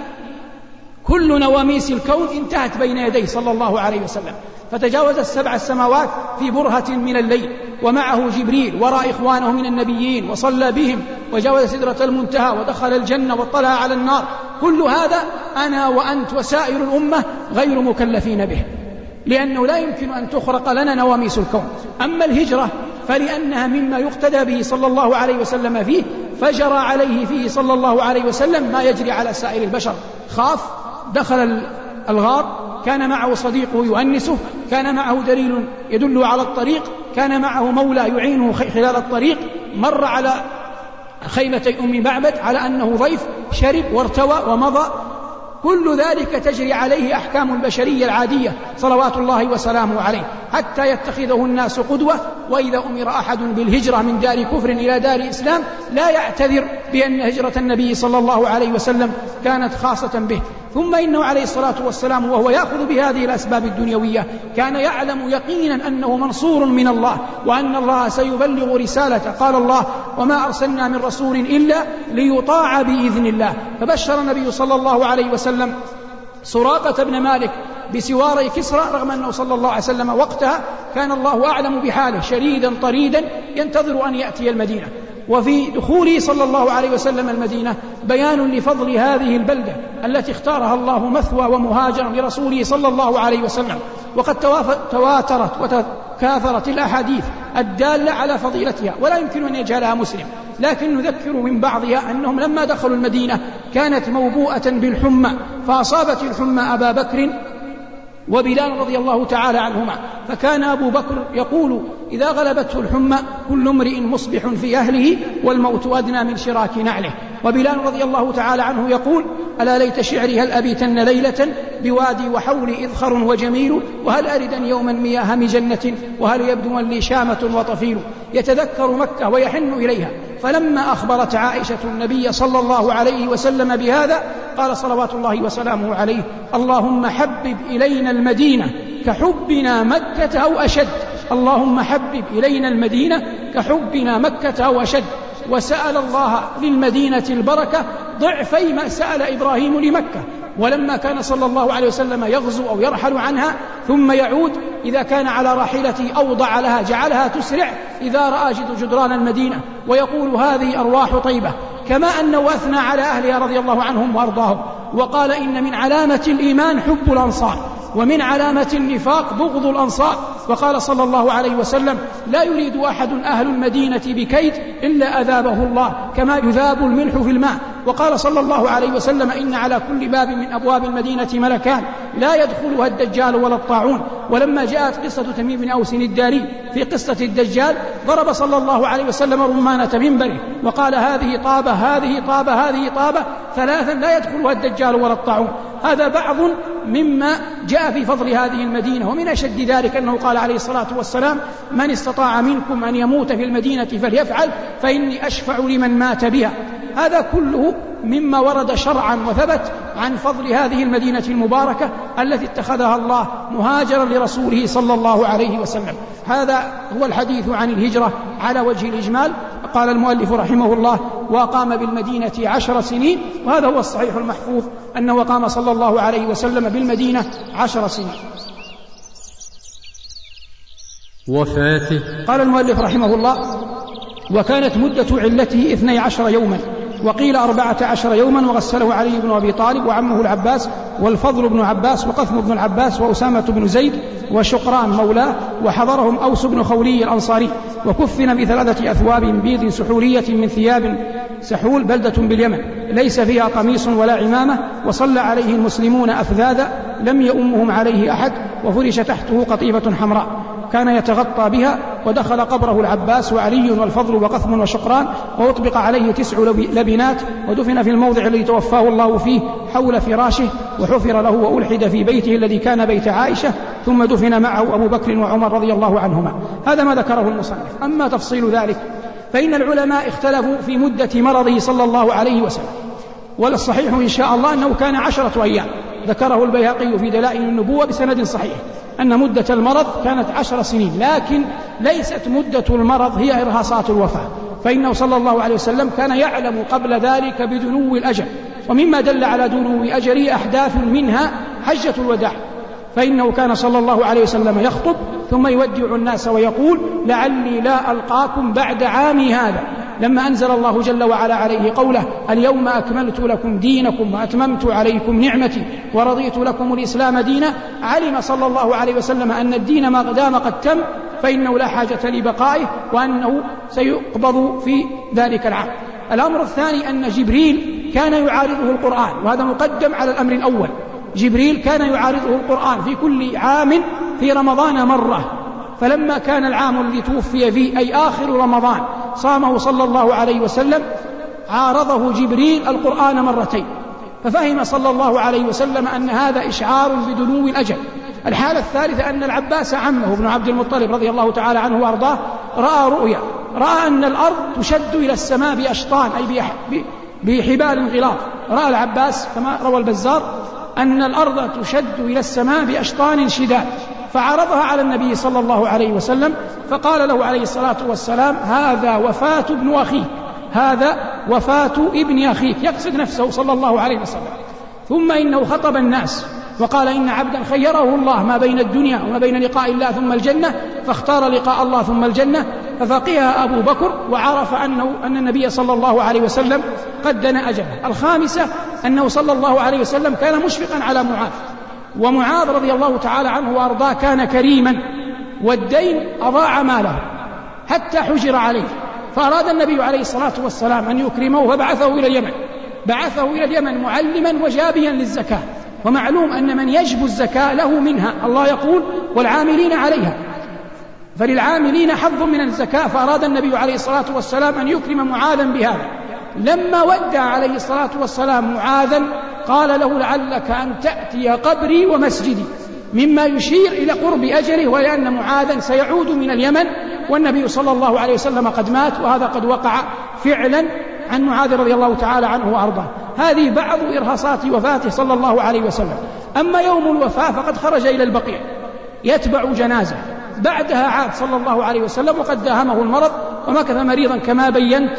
Speaker 4: كل نواميس الكون انتهت بين يديه صلى الله عليه وسلم، فتجاوز السبع السماوات في برهة من الليل، ومعه جبريل وراء إخوانه من النبيين وصلى بهم، وجاوز سدرة المنتهى ودخل الجنة واطلع على النار. كل هذا أنا وأنت وسائر الأمة غير مكلفين به، لأنه لا يمكن أن تخرق لنا نواميس الكون. أما الهجرة فلأنها مما يقتدى به صلى الله عليه وسلم فيه، فجرى عليه فيه صلى الله عليه وسلم ما يجري على سائر البشر. خاف، دخل الغار كان معه صديقه يؤنسه، كان معه دليل يدل على الطريق، كان معه مولى يعينه خلال الطريق، مر على خيمتي أم معبد على أنه ضيف، شرب وارتوى ومضى. كل ذلك تجري عليه أحكام البشرية العادية صلوات الله وسلامه عليه، حتى يتخذه الناس قدوة. وإذا أمر أحد بالهجرة من دار كفر إلى دار إسلام لا يعتذر بأن هجرة النبي صلى الله عليه وسلم كانت خاصة به. ثم إنه عليه الصلاة والسلام وهو يأخذ بهذه الأسباب الدنيوية كان يعلم يقينا أنه منصور من الله، وأن الله سيبلغ رسالته. قال الله: وما أرسلنا من رسول إلا ليطاع بإذن الله. فبشر النبي صلى الله عليه وسلم سراقة بن مالك بسواري كسرى، رغم أنه صلى الله عليه وسلم وقتها كان الله أعلم بحاله، شريدا طريدا ينتظر أن يأتي المدينة. وفي دخوله صلى الله عليه وسلم المدينة بيان لفضل هذه البلدة التي اختارها الله مثوى ومهاجرا لرسوله صلى الله عليه وسلم. وقد تواترت وتكاثرت الأحاديث الدالة على فضيلتها، ولا يمكن أن يجهلها مسلم، لكن نذكر من بعضها أنهم لما دخلوا المدينة كانت موبوءة بالحمى، فأصابت الحمى أبا بكر وبلال رضي الله تعالى عنهما، فكان أبو بكر يقول إذا غلبته الحمى: كل امرئ مصبح في أهله والموت أدنى من شراك نعله. وبلال رضي الله تعالى عنه يقول: ألا ليت شعري هل أبيتن ليلة بوادي وحولي إذخر وجميل، وهل أردن يوما مياه مجنة، وهل يبدو لي شامة وطفيل. يتذكر مكة ويحن إليها. فلما أخبرت عائشة النبي صلى الله عليه وسلم بهذا قال صلوات الله وسلامه عليه: اللهم حبب إلينا المدينة كحبنا مكة أو أشد. اللهم حبب إلينا المدينة كحبنا مكة أو أشد. وسأل الله للمدينة البركة ضعفي ما سأل إبراهيم لمكة. ولما كان صلى الله عليه وسلم يغزو أو يرحل عنها ثم يعود، إذا كان على راحلته أوضع لها جعلها تسرع إذا رأى جدران المدينة، ويقول: هذه أرواح طيبة. كما أنه أثنى على أهلها رضي الله عنهم وأرضاهم، وقال: إن من علامة الإيمان حب الأنصار، ومن علامة النفاق بغض الأنصار. وقال صلى الله عليه وسلم: لا يريد أحد أهل المدينة بكيد إلا أذابه الله كما يذاب الملح في الماء. وقال صلى الله عليه وسلم: إن على كل باب من أبواب المدينة ملكان لا يدخلها الدجال ولا الطاعون. ولما جاءت قصة تميم بن أوس الداري في قصة الدجال ضرب صلى الله عليه وسلم رمانة منبره وقال: هذه طابة هذه طابة هذه طابة ثلاثا لا يدخلها الدجال ولا الطاعون. هذا بعض مما جاء في فضل هذه المدينة. ومن أشد ذلك أنه قال عليه الصلاة والسلام: من استطاع منكم أن يموت في المدينة فليفعل فإني أشفع لمن مات بها. هذا كله مما ورد شرعا وثبت عن فضل هذه المدينة المباركة التي اتخذها الله مهاجرا لرسوله صلى الله عليه وسلم. هذا هو الحديث عن الهجرة على وجه الإجمال. قال المؤلف رحمه الله: وقام بالمدينة عشر سنين. وهذا هو الصحيح المحفوظ أنه وقام صلى الله عليه وسلم بالمدينة عشر سنين.
Speaker 1: وفاته.
Speaker 4: قال المؤلف رحمه الله: وكانت مدة علته اثني عشر يوما، وقيل أربعة عشر يوما، وغسله علي بن أبي طالب وعمه العباس والفضل بن عباس وقثم بن العباس وأسامة بن زيد وشقران مولاه، وحضرهم أوس بن خولي الأنصاري. وكفن بثلاثة أثواب بيض سحولية من ثياب سحول بلدة باليمن ليس فيها قميص ولا عمامة، وصلى عليه المسلمون أفذاذا لم يؤمهم عليه أحد، وفرش تحته قطيفة حمراء كان يتغطى بها. ودخل قبره العباس وعلي والفضل وقثم وشقران، وأطبق عليه تسع لبنات، ودفن في الموضع الذي توفاه الله فيه حول فراشه، وحفر له وألحد في بيته الذي كان بيت عائشة، ثم دفن معه أبو بكر وعمر رضي الله عنهما. هذا ما ذكره المصنف. أما تفصيل ذلك فإن العلماء اختلفوا في مدة مرضه صلى الله عليه وسلم، والصحيح إن شاء الله أنه كان عشرة أيام. ذكره البيهقي في دلائل النبوة بسند صحيح أن مدة المرض كانت عشر سنين، لكن ليست مدة المرض هي إرهاصات الوفاة، فإنه صلى الله عليه وسلم كان يعلم قبل ذلك بدنو الأجل. ومما دل على دنو أجله أحداث منها حجة الوداع، فإنه كان صلى الله عليه وسلم يخطب ثم يودع الناس ويقول: لعلي لا ألقاكم بعد عامي هذا، لما أنزل الله جل وعلا عليه قوله: اليوم أكملت لكم دينكم وأتممت عليكم نعمتي ورضيت لكم الإسلام دينا. علم صلى الله عليه وسلم أن الدين ما دام قد تم فإنه لا حاجة لبقائه، وأنه سيقبض في ذلك العام. الأمر الثاني أن جبريل كان يعارضه القرآن، وهذا مقدم على الأمر الأول، جبريل كان يعارضه القرآن في كل عام في رمضان مرة، فلما كان العام الذي توفي فيه أي آخر رمضان صامه صلى الله عليه وسلم عارضه جبريل القرآن مرتين، ففهم صلى الله عليه وسلم أن هذا إشعار بدنو الأجل. الحالة الثالثة أن العباس عمه ابن عبد المطلب رضي الله تعالى عنه وأرضاه رأى رؤيا، رأى أن الأرض تشد إلى السماء بأشطان أي بحبال غلاظ. رأى العباس كما روى البزار أن الأرض تشد إلى السماء بأشطان شداد، فعرضها على النبي صلى الله عليه وسلم فقال له عليه الصلاة والسلام هذا وفاة ابن أخيك، هذا وفاة ابن أخيك، يقصد نفسه صلى الله عليه وسلم. ثم إنه خطب الناس وقال إن عبدا خيره الله ما بين الدنيا وما بين لقاء الله ثم الجنة، فاختار لقاء الله ثم الجنة، ففقها أبو بكر وعرف أنه أن النبي صلى الله عليه وسلم قد دنا أجله. الخامسة أنه صلى الله عليه وسلم كان مشفقا على معاذ، ومعاذ رضي الله تعالى عنه وأرضاه كان كريما، والدين أضاع ماله حتى حجر عليه، فأراد النبي عليه الصلاة والسلام أن يكرمه فبعثه إلى اليمن، بعثه إلى اليمن معلما وجابيا للزكاة، ومعلوم أن من يجب الزكاة له منها، الله يقول والعاملين عليها، فللعاملين حظ من الزكاة، فأراد النبي عليه الصلاة والسلام أن يكرم معاذا بهذا. لما ودع عليه الصلاة والسلام معاذا قال له لعلك أن تأتي قبري ومسجدي، مما يشير إلى قرب أجله، ولأن معاذا سيعود من اليمن والنبي صلى الله عليه وسلم قد مات، وهذا قد وقع فعلا عن معاذ رضي الله تعالى عنه وأرضاه. هذه بعض إرهاصات وفاته صلى الله عليه وسلم. أما يوم الوفاة فقد خرج إلى البقيع يتبع جنازة، بعدها عاد صلى الله عليه وسلم وقد داهمه المرض ومكث مريضا كما بينت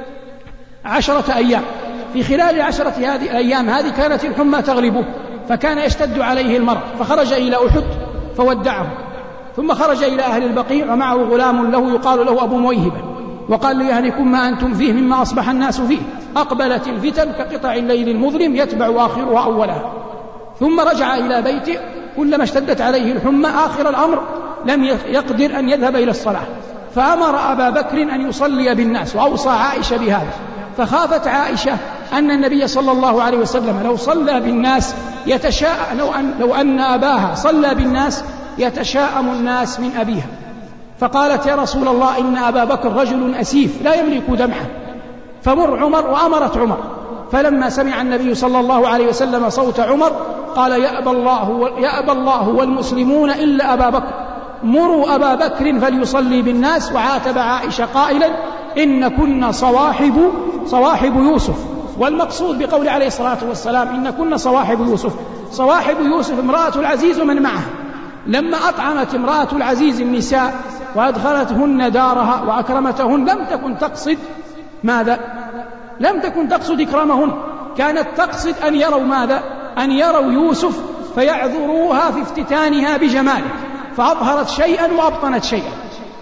Speaker 4: عشرة أيام. في خلال عشرة هذه الأيام هذه كانت الحمى تغلبه، فكان يشتد عليه المرض، فخرج إلى أحد فودعه، ثم خرج إلى أهل البقيع ومعه غلام له يقال له أبو مويهبة، وقال لأهلكم ما أنتم فيه مما أصبح الناس فيه، أقبلت الفتن كقطع الليل المظلم يتبع آخرها أولها. ثم رجع إلى بيته، كلما اشتدت عليه الحمى آخر الأمر لم يقدر أن يذهب إلى الصلاة، فأمر أبا بكر أن يصلي بالناس، وأوصى عائشة بهذا، فخافت عائشة أن النبي صلى الله عليه وسلم لو صلى بالناس يتشاء لو أن, لو أن أباها صلى بالناس يتشاءم الناس من أبيها، فقالت يا رسول الله إن أبا بكر رجل أسيف لا يملك دمعه، فمر عمر، وأمرت عمر. فلما سمع النبي صلى الله عليه وسلم صوت عمر قال يأبى الله, يأبى الله والمسلمون إلا أبا بكر، مروا أبا بكر فليصلي بالناس. وعاتب عائشة قائلا إن كنا صواحب صواحب يوسف، والمقصود بقول عليه الصلاة والسلام إن كنا صواحب يوسف، صواحب يوسف امرأة العزيز ومن معها. لما أطعمت امرأة العزيز النساء وأدخلتهن دارها وأكرمتهن لم تكن تقصد ماذا؟ لم تكن تقصد إكرامهن، كانت تقصد أن يروا ماذا؟ أن يروا يوسف فيعذروها في افتتانها بجماله، فأظهرت شيئا وأبطنت شيئا،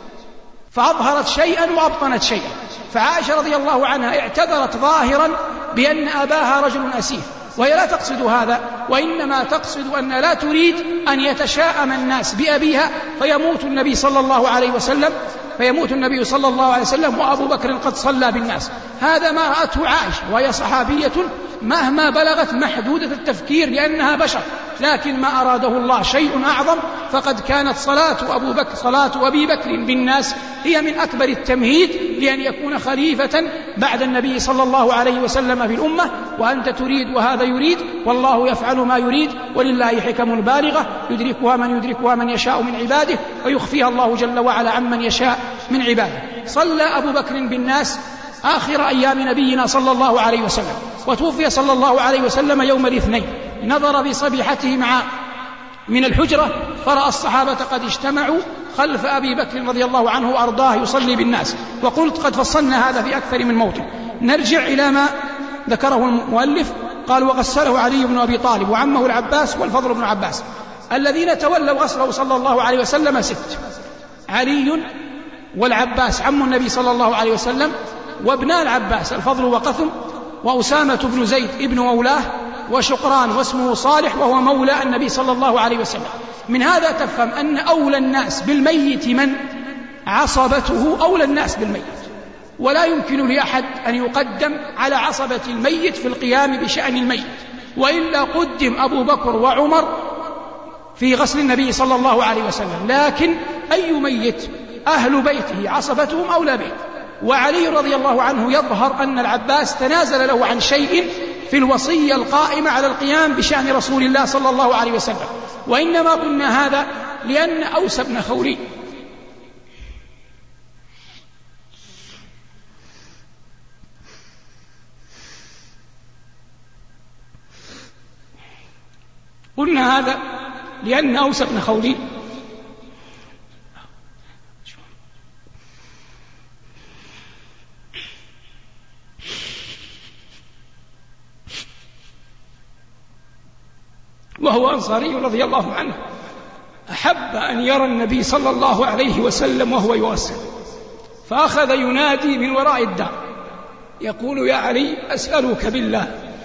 Speaker 4: فأظهرت شيئا وأبطنت شيئا. فعائشة رضي الله عنها اعتذرت ظاهرا بأن أباها رجل أسيف، وهي لا تقصد هذا، وإنما تقصد أن لا تريد أن يتشاءم الناس بأبيها فيموت النبي صلى الله عليه وسلم فيموت النبي صلى الله عليه وسلم وأبو بكر قد صلى بالناس. هذا ما رأته عائشة، وهي صحابية مهما بلغت محدودة التفكير لأنها بشر، لكن ما أراده الله شيء أعظم، فقد كانت صلاة أبو بكر صلاة أبي بكر بالناس هي من أكبر التمهيد لأن يكون خليفة بعد النبي صلى الله عليه وسلم في الأمة. وأنت تريد وهذا يريد، والله يفعل ما يريد، ولله حكم بالغة يدركها من يدركها من يشاء من عباده، ويخفيها الله جل وعلا عمن يشاء من عباده. صلى أبو بكر بالناس آخر أيام نبينا صلى الله عليه وسلم، وتوفي صلى الله عليه وسلم يوم الاثنين. نظر بصبيحته مع من الحجرة فرأى الصحابة قد اجتمعوا خلف أبي بكر رضي الله عنه وأرضاه يصلي بالناس. وقلت قد فصلنا هذا في أكثر من موطن. نرجع إلى ما ذكره المؤلف، قال وغسله علي بن أبي طالب وعمه العباس والفضل بن عباس. الذين تولوا غسله صلى الله عليه وسلم ست: علي والعباس عم النبي صلى الله عليه وسلم، وابناء العباس الفضل وقثم، وأسامة بن زيد ابن مولاه، وشقران واسمه صالح وهو مولى النبي صلى الله عليه وسلم. من هذا تفهم أن أولى الناس بالميت من عصبته أولى الناس بالميت، ولا يمكن لأحد أن يقدم على عصبة الميت في القيام بشأن الميت، وإلا قدم أبو بكر وعمر في غسل النبي صلى الله عليه وسلم. لكن أي ميت أهل بيته عصبتهم أولى به. وعلي رضي الله عنه يظهر أن العباس تنازل له عن شيء في الوصية القائمة على القيام بشأن رسول الله صلى الله عليه وسلم. وإنما قلنا هذا لأن أوس بن خولي قلنا هذا لأن أوس بن خولي وهو أنصاري رضي الله عنه أحب أن يرى النبي صلى الله عليه وسلم وهو يواسي، فأخذ ينادي من وراء الدار يقول: يا علي، أسألك بالله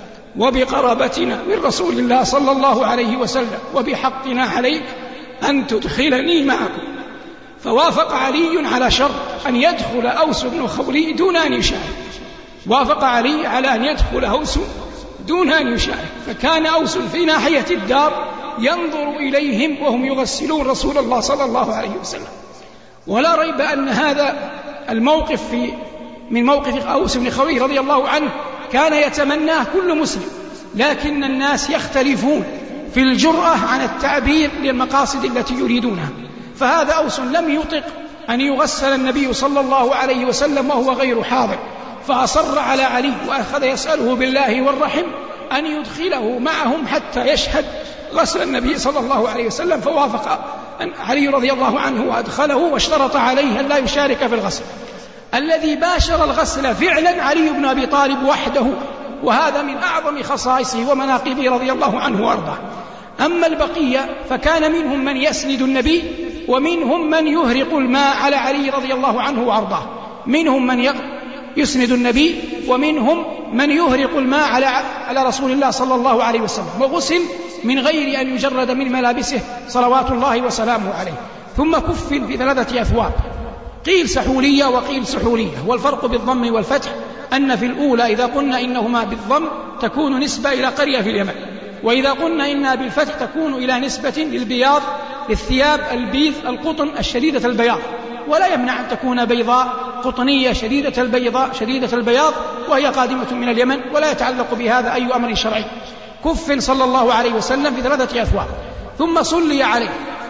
Speaker 4: وبقرابتنا من رسول الله صلى الله عليه وسلم وبحقنا عليك أن تدخلني معكم. فوافق علي على شرط أن يدخل أوس بن خولي دون أن يشارك. وافق علي على أن يدخل أوس دون أن يشارك، فكان أوس في ناحية الدار ينظر إليهم وهم يغسلون رسول الله صلى الله عليه وسلم. ولا ريب أن هذا الموقف في من موقف أوس بن خولي رضي الله عنه كان يتمناه كل مسلم، لكن الناس يختلفون في الجرأة عن التعبير للمقاصد التي يريدونها. فهذا أوس لم يطق أن يغسل النبي صلى الله عليه وسلم وهو غير حاضر، فأصر على علي وأخذ يسأله بالله والرحم أن يدخله معهم حتى يشهد غسل النبي صلى الله عليه وسلم. فوافق علي رضي الله عنه وأدخله، واشترط عليه أن لا يشارك في الغسل. الذي باشر الغسل فعلا علي بن أبي طالب وحده، وهذا من أعظم خصائصه ومناقبه رضي الله عنه وأرضاه. أما البقية فكان منهم من يسند النبي، ومنهم من يهرق الماء على علي رضي الله عنه وأرضاه. منهم من يسند النبي، ومنهم من يهرق الماء على على رسول الله صلى الله عليه وسلم، وغسل من غير أن يجرد من ملابسه صلوات الله وسلامه عليه. ثم كفن في ثلاثة أثواب، قيل سحولية وقيل سحولية. والفرق بالضم والفتح أن في الأولى إذا قلنا إنهما بالضم تكون نسبة إلى قرية في اليمن، وإذا قلنا إنها بالفتح تكون إلى نسبة للبياض، للثياب البيض القطن الشديدة البياض. ولا يمنع أن تكون بيضاء قطنية شديدة البيضاء شديدة البياض وهي قادمة من اليمن، ولا يتعلق بهذا أي أمر شرعي. كف صلى الله عليه وسلم في ثلاثة أثواب، ثم صلي عليه.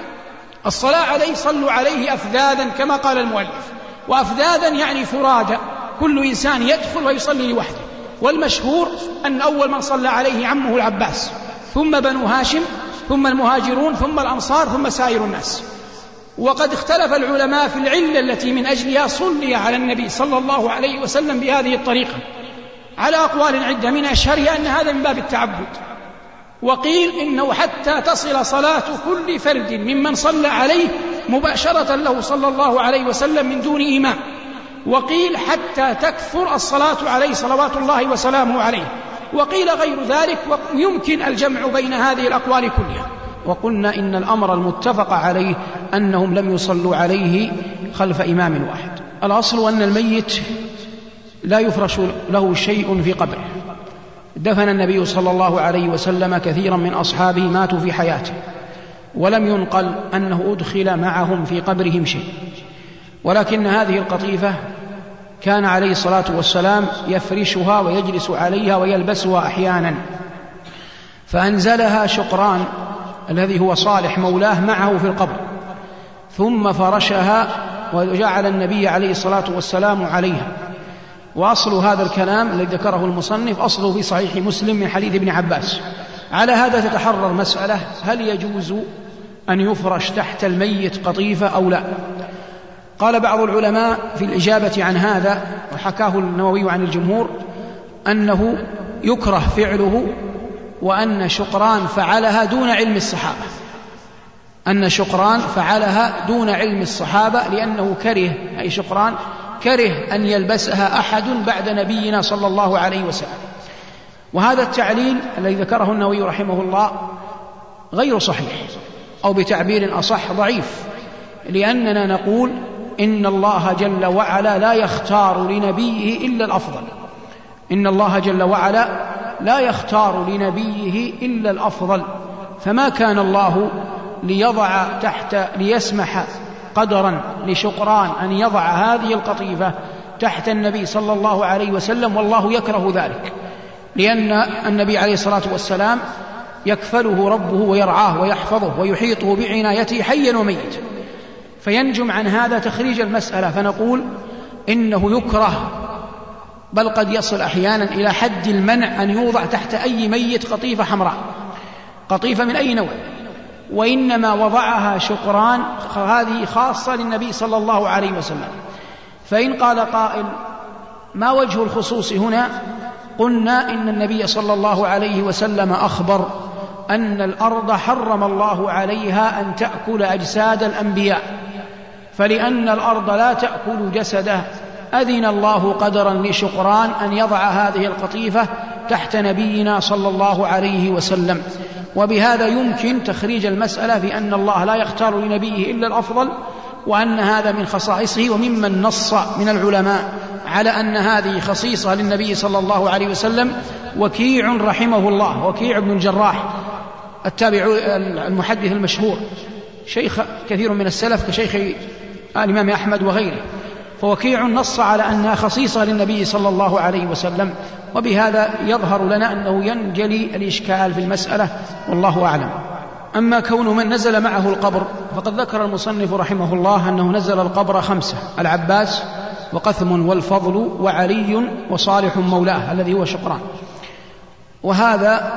Speaker 4: الصلاة عليه صلوا عليه أفذاذا كما قال المؤلف، وأفذاذا يعني فرادى، كل إنسان يدخل ويصلي لوحده. والمشهور أن أول من صلى عليه عمه العباس، ثم بنو هاشم، ثم المهاجرون، ثم الأنصار، ثم سائر الناس. وقد اختلف العلماء في العلة التي من أجلها صلي على النبي صلى الله عليه وسلم بهذه الطريقة، على أقوال عدة، من أشهرها أن هذا من باب التعبد، وقيل إنه حتى تصل صلاة كل فرد ممن صلى عليه مباشرة له صلى الله عليه وسلم من دون إمام، وقيل حتى تكثر الصلاة عليه صلوات الله وسلامه عليه، وقيل غير ذلك، ويمكن الجمع بين هذه الأقوال كلها. وقلنا إن الأمر المتفق عليه أنهم لم يصلوا عليه خلف إمام واحد. الأصل أن الميت لا يفرش له شيء في قبره. دفن النبي صلى الله عليه وسلم كثيرا من أصحابه ماتوا في حياته، ولم ينقل أنه أدخل معهم في قبرهم شيء، ولكن هذه القطيفة كان عليه الصلاة والسلام يفرشها ويجلس عليها ويلبسها أحيانا، فأنزلها شقران الذي هو صالح مولاه معه في القبر، ثم فرشها وجعل النبي عليه الصلاة والسلام عليها. وأصل هذا الكلام الذي ذكره المصنف أصله في صحيح مسلم من حديث ابن عباس. على هذا تتحرر مسألة: هل يجوز أن يفرش تحت الميت قطيفة أو لا؟ قال بعض العلماء في الإجابة عن هذا، وحكاه النووي عن الجمهور، أنه يكره فعله، وأن شقران فعلها دون علم الصحابة، أن شقران فعلها دون علم الصحابة، لأنه كره، أي شقران كره أن يلبسها أحد بعد نبينا صلى الله عليه وسلم. وهذا التعليل الذي ذكره النووي رحمه الله غير صحيح، أو بتعبير أصح ضعيف، لأننا نقول إن الله جل وعلا لا يختار لنبيه إلا الأفضل. إن الله جل وعلا لا يختار لنبيه إلا الأفضل، فما كان الله ليضع تحت ليسمح قدرا لشقران أن يضع هذه القطيفة تحت النبي صلى الله عليه وسلم، والله يكره ذلك، لأن النبي عليه الصلاة والسلام يكفله ربه ويرعاه ويحفظه ويحيطه بعنايته حيا وميتا. فينجم عن هذا تخريج المسألة، فنقول إنه يكره، بل قد يصل أحيانا إلى حد المنع أن يوضع تحت أي ميت قطيفة حمراء، قطيفة من أي نوع، وإنما وضعها شقران هذه خاصة للنبي صلى الله عليه وسلم. فإن قال قائل ما وجه الخصوص هنا؟ قلنا إن النبي صلى الله عليه وسلم أخبر أن الأرض حرم الله عليها أن تأكل أجساد الأنبياء، فلأن الأرض لا تأكل جسده أذن الله قدرا لشقران أن يضع هذه القطيفة تحت نبينا صلى الله عليه وسلم. وبهذا يمكن تخريج المسألة بأن الله لا يختار لنبيه إلا الأفضل، وأن هذا من خصائصه. وممن نص من العلماء على أن هذه خصيصة للنبي صلى الله عليه وسلم وكيع رحمه الله، وكيع بن الجراح التابع المحدث المشهور، شيخ كثير من السلف كشيخ الإمام أحمد وغيره، فوكيع نص على أنها خصيصة للنبي صلى الله عليه وسلم، وبهذا يظهر لنا أنه ينجلي الإشكال في المسألة، والله أعلم. أما كون من نزل معه القبر فقد ذكر المصنف رحمه الله أنه نزل القبر خمسة: العباس وقثم والفضل وعلي وصالح مولاه الذي هو شقران، وهذا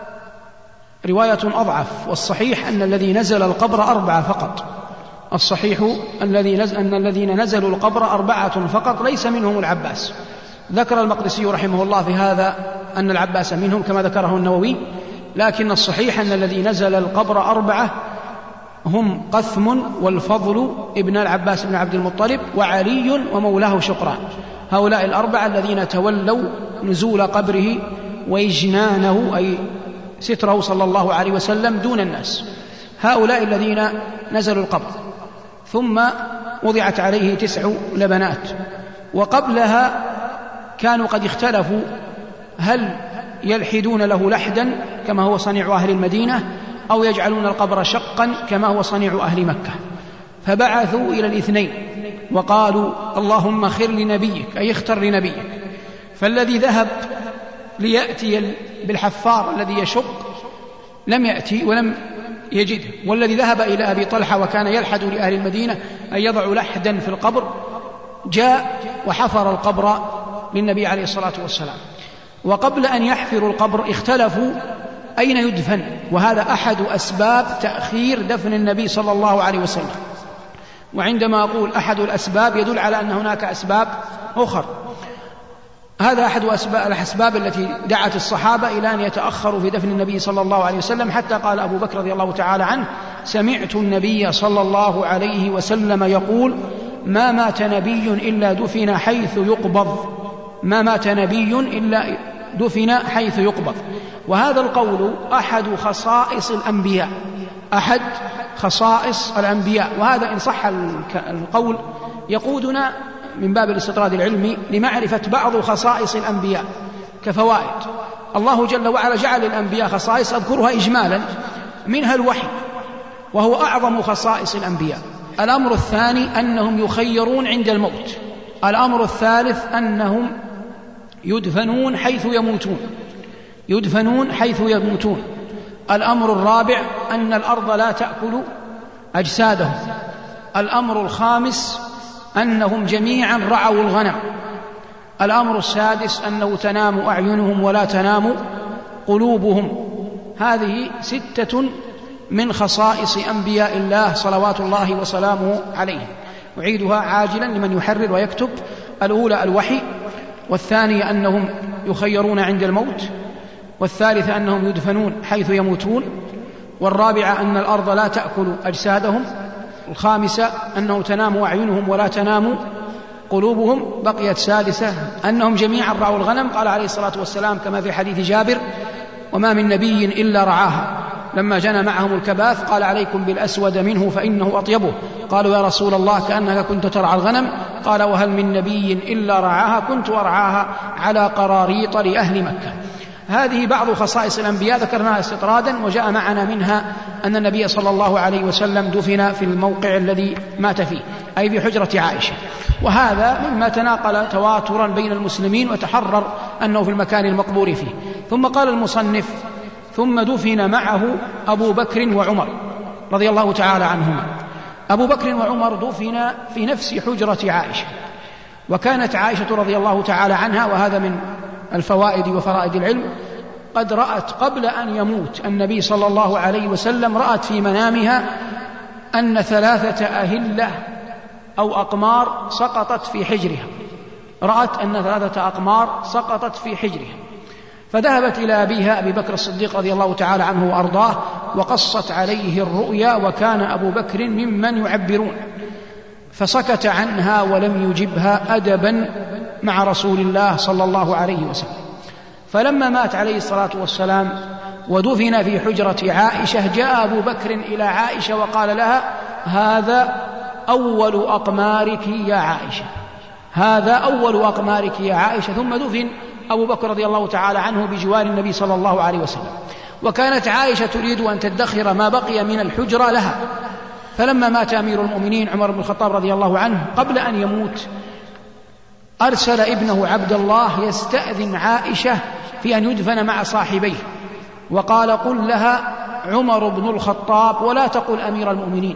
Speaker 4: رواية أضعف، والصحيح أن الذي نزل القبر أربعة فقط. الصحيح أن الذين نزلوا القبر أربعة فقط، ليس منهم العباس. ذكر المقدسي رحمه الله في هذا أن العباس منهم كما ذكره النووي، لكن الصحيح أن الذي نزل القبر أربعة هم قثم والفضل ابن العباس بن عبد المطلب وعلي ومولاه شقران. هؤلاء الأربعة الذين تولوا نزول قبره وإجنانه أي ستره صلى الله عليه وسلم دون الناس، هؤلاء الذين نزلوا القبر. ثم وضعت عليه تسع لبنات، وقبلها كانوا قد اختلفوا هل يلحدون له لحدا كما هو صنيع أهل المدينة أو يجعلون القبر شقا كما هو صنيع أهل مكة، فبعثوا إلى الاثنين وقالوا اللهم خر لنبيك أي اختر لنبيك. فالذي ذهب ليأتي بالحفار الذي يشق لم يأتي ولم يجده، والذي ذهب إلى أبي طلحة وكان يلحد لأهل المدينة أن يضع لحدا في القبر جاء وحفر القبر للنبي عليه الصلاة والسلام. وقبل أن يحفروا القبر اختلفوا أين يدفن، وهذا أحد أسباب تأخير دفن النبي صلى الله عليه وسلم. وعندما أقول أحد الأسباب يدل على أن هناك أسباب أخرى. هذا أحد الأسباب التي دعت الصحابة إلى أن يتأخروا في دفن النبي صلى الله عليه وسلم، حتى قال أبو بكر رضي الله تعالى عنه سمعت النبي صلى الله عليه وسلم يقول ما مات نبي إلا دفن حيث يقبض، ما مات نبي إلا دفن حيث يقبض. وهذا القول أحد خصائص الأنبياء، أحد خصائص الأنبياء. وهذا إن صح القول يقودنا من باب الاستطراد العلمي لمعرفة بعض خصائص الأنبياء كفوائد. الله جل وعلا جعل الأنبياء خصائص أذكرها إجمالا، منها الوحي وهو أعظم خصائص الأنبياء. الأمر الثاني أنهم يخيرون عند الموت. الأمر الثالث أنهم يدفنون حيث يموتون، يدفنون حيث يموتون. الأمر الرابع أن الأرض لا تأكل أجسادهم. الأمر الخامس أنهم جميعا رعوا الغنم. الأمر السادس أنه تنام أعينهم ولا تنام قلوبهم. هذه ستة من خصائص أنبياء الله صلوات الله وسلامه عليه. أعيدها عاجلا لمن يحرر ويكتب. الأولى الوحي، والثانية أنهم يخيرون عند الموت، والثالثة أنهم يدفنون حيث يموتون، والرابعة أن الأرض لا تأكل أجسادهم، الخامسة أنه تنام أعينهم ولا تنام قلوبهم. بقيت سادسة أنهم جميعا رعوا الغنم. قال عليه الصلاة والسلام كما في حديث جابر وما من نبي إلا رعاها. لما جنى معهم الكباث قال عليكم بالأسود منه فإنه أطيبه. قالوا يا رسول الله كأنك كنت ترعى الغنم. قال وهل من نبي إلا رعاها كنت أرعاها على قراريط لأهل مكة. هذه بعض خصائص الأنبياء ذكرناها استطرادا، وجاء معنا منها أن النبي صلى الله عليه وسلم دفن في الموقع الذي مات فيه، أي بحجرة عائشة، وهذا مما تناقل تواترا بين المسلمين وتحرر أنه في المكان المقبور فيه. ثم قال المصنف: ثم دفن معه أبو بكر وعمر رضي الله تعالى عنهما. أبو بكر وعمر دفن في نفس حجرة عائشة، وكانت عائشة رضي الله تعالى عنها، وهذا من الفوائد وفرائد العلم، قد رأت قبل أن يموت النبي صلى الله عليه وسلم، رأت في منامها أن ثلاثة أهلة أو أقمار سقطت في حجرها، رأت أن ثلاثة أقمار سقطت في حجرها، فذهبت إلى أبيها أبي بكر الصديق رضي الله تعالى عنه وأرضاه وقصت عليه الرؤيا، وكان أبو بكر ممن يعبرون، فسكت عنها ولم يجبها أدبا مع رسول الله صلى الله عليه وسلم. فلما مات عليه الصلاة والسلام ودفن في حجرة عائشة، جاء أبو بكر إلى عائشة وقال لها: هذا أول أقمارك يا عائشة، هذا أول أقمارك يا عائشة. ثم دفن أبو بكر رضي الله تعالى عنه بجوار النبي صلى الله عليه وسلم. وكانت عائشة تريد أن تدخر ما بقي من الحجرة لها، فلما مات أمير المؤمنين عمر بن الخطاب رضي الله عنه قبل أن يموت أرسل ابنه عبد الله يستأذن عائشة في أن يدفن مع صاحبيه، وقال: قل لها عمر بن الخطاب ولا تقل أمير المؤمنين،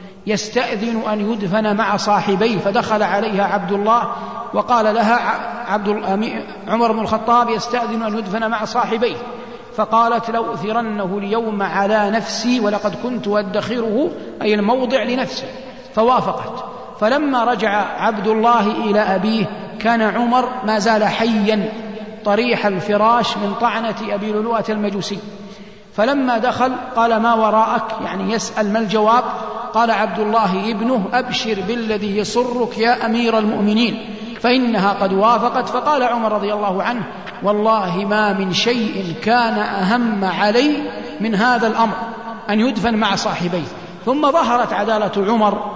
Speaker 4: يستأذن أن يدفن مع صاحبيه. فدخل عليها عبد الله وقال لها: عبد عمر بن الخطاب يستأذن أن يدفن مع صاحبيه. فقالت: لو أثرنه اليوم على نفسي ولقد كنت أدخره، أي الموضع، لنفسي. فوافقت. فلما رجع عبد الله إلى أبيه كان عمر ما زال حيا طريح الفراش من طعنة أبي لؤلؤة المجوسي. فلما دخل قال: ما وراءك؟ يعني يسأل ما الجواب؟ قال عبد الله ابنه: أبشر بالذي يسرك يا أمير المؤمنين، فإنها قد وافقت. فقال عمر رضي الله عنه: والله ما من شيء كان أهم علي من هذا الأمر، أن يدفن مع صاحبيه. ثم ظهرت عدالة عمر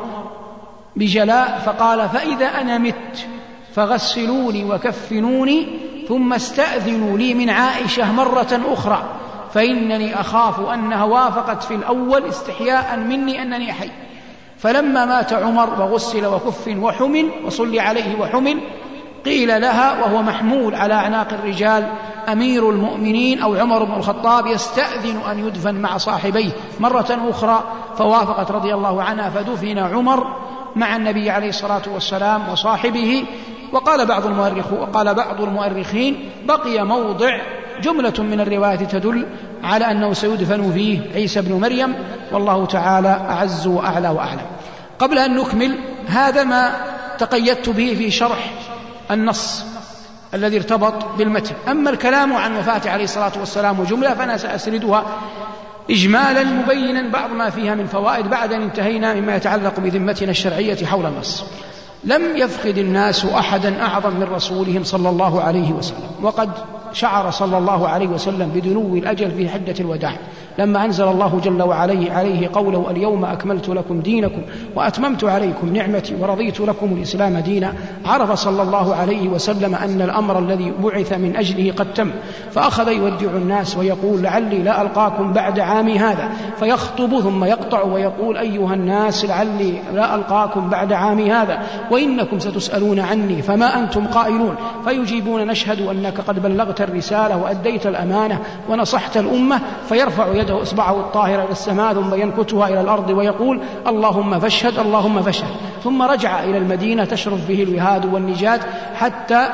Speaker 4: بجلاء، فقال: فإذا أنا مت فغسلوني وكفنوني ثم استأذنوا لي من عائشة مرة أخرى، فإنني أخاف أنها وافقت في الأول استحياء مني أنني حي. فلما مات عمر وغسل وكفن وحمل وصلي عليه وحمل، قيل لها وهو محمول على أعناق الرجال: أمير المؤمنين أو عمر بن الخطاب يستأذن أن يدفن مع صاحبيه مرة أخرى. فوافقت رضي الله عنها، فدفن عمر مع النبي عليه الصلاة والسلام وصاحبه. وقال بعض المؤرخين وقال بعض المؤرخين بقي موضع جملة من الرواية تدل على أنه سيدفن فيه عيسى بن مريم، والله تعالى أعز وأعلى وأعلم. قبل أن نكمل، هذا ما تقيدت به في شرح النص الذي ارتبط بالمتن. أما الكلام عن وفاته عليه الصلاة والسلام وجملة فأنا سأسردها إجمالا مبينا بعض ما فيها من فوائد بعد أن انتهينا مما يتعلق بذمتنا الشرعية حول النص. لم يفقد الناس أحدا أعظم من رسولهم صلى الله عليه وسلم، وقد شعر صلى الله عليه وسلم بدنو الأجل في حجة الوداع لما أنزل الله جل وعلا عليه قوله: اليوم أكملت لكم دينكم وأتممت عليكم نعمتي ورضيت لكم الإسلام دينا. عرف صلى الله عليه وسلم أن الأمر الذي بعث من أجله قد تم، فأخذ يودع الناس ويقول: لعلي لا ألقاكم بعد عامي هذا، فيخطب ثم يقطع ويقول: أيها الناس لعلي لا ألقاكم بعد عامي هذا، وإنكم ستسألون عني فما أنتم قائلون، فيجيبون: نشهد أنك قد بلغت الرسالة وأديت الأمانة ونصحت الأمة. فيرفع يده إصبعه الطاهرة إلى السماء ثم ينكتها إلى الأرض ويقول: اللهم فاشهد اللهم فاشهد. ثم رجع إلى المدينة تشرف به الوهاد والنجاة حتى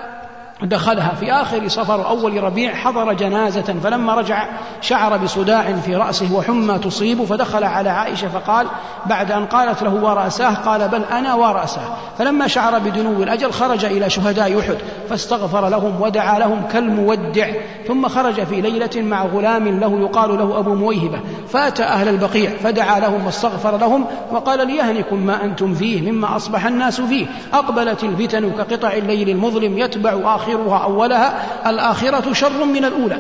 Speaker 4: دخلها. في آخر صفر أول ربيع حضر جنازة، فلما رجع شعر بصداع في رأسه وحمى تصيب، فدخل على عائشة فقال بعد أن قالت له: ورأساه؟ قال: بل أنا ورأساه. فلما شعر بدنو الأجل خرج إلى شهداء أحد فاستغفر لهم ودعا لهم كالمودع. ثم خرج في ليلة مع غلام له يقال له أبو مويهبة، فأتى أهل البقيع فدعا لهم واستغفر لهم وقال: ليهنكم ما أنتم فيه مما أصبح الناس فيه. أقبلت الفتن كقطع الليل المظلم يتبع آخر أولها، الآخرة شر من الأولى.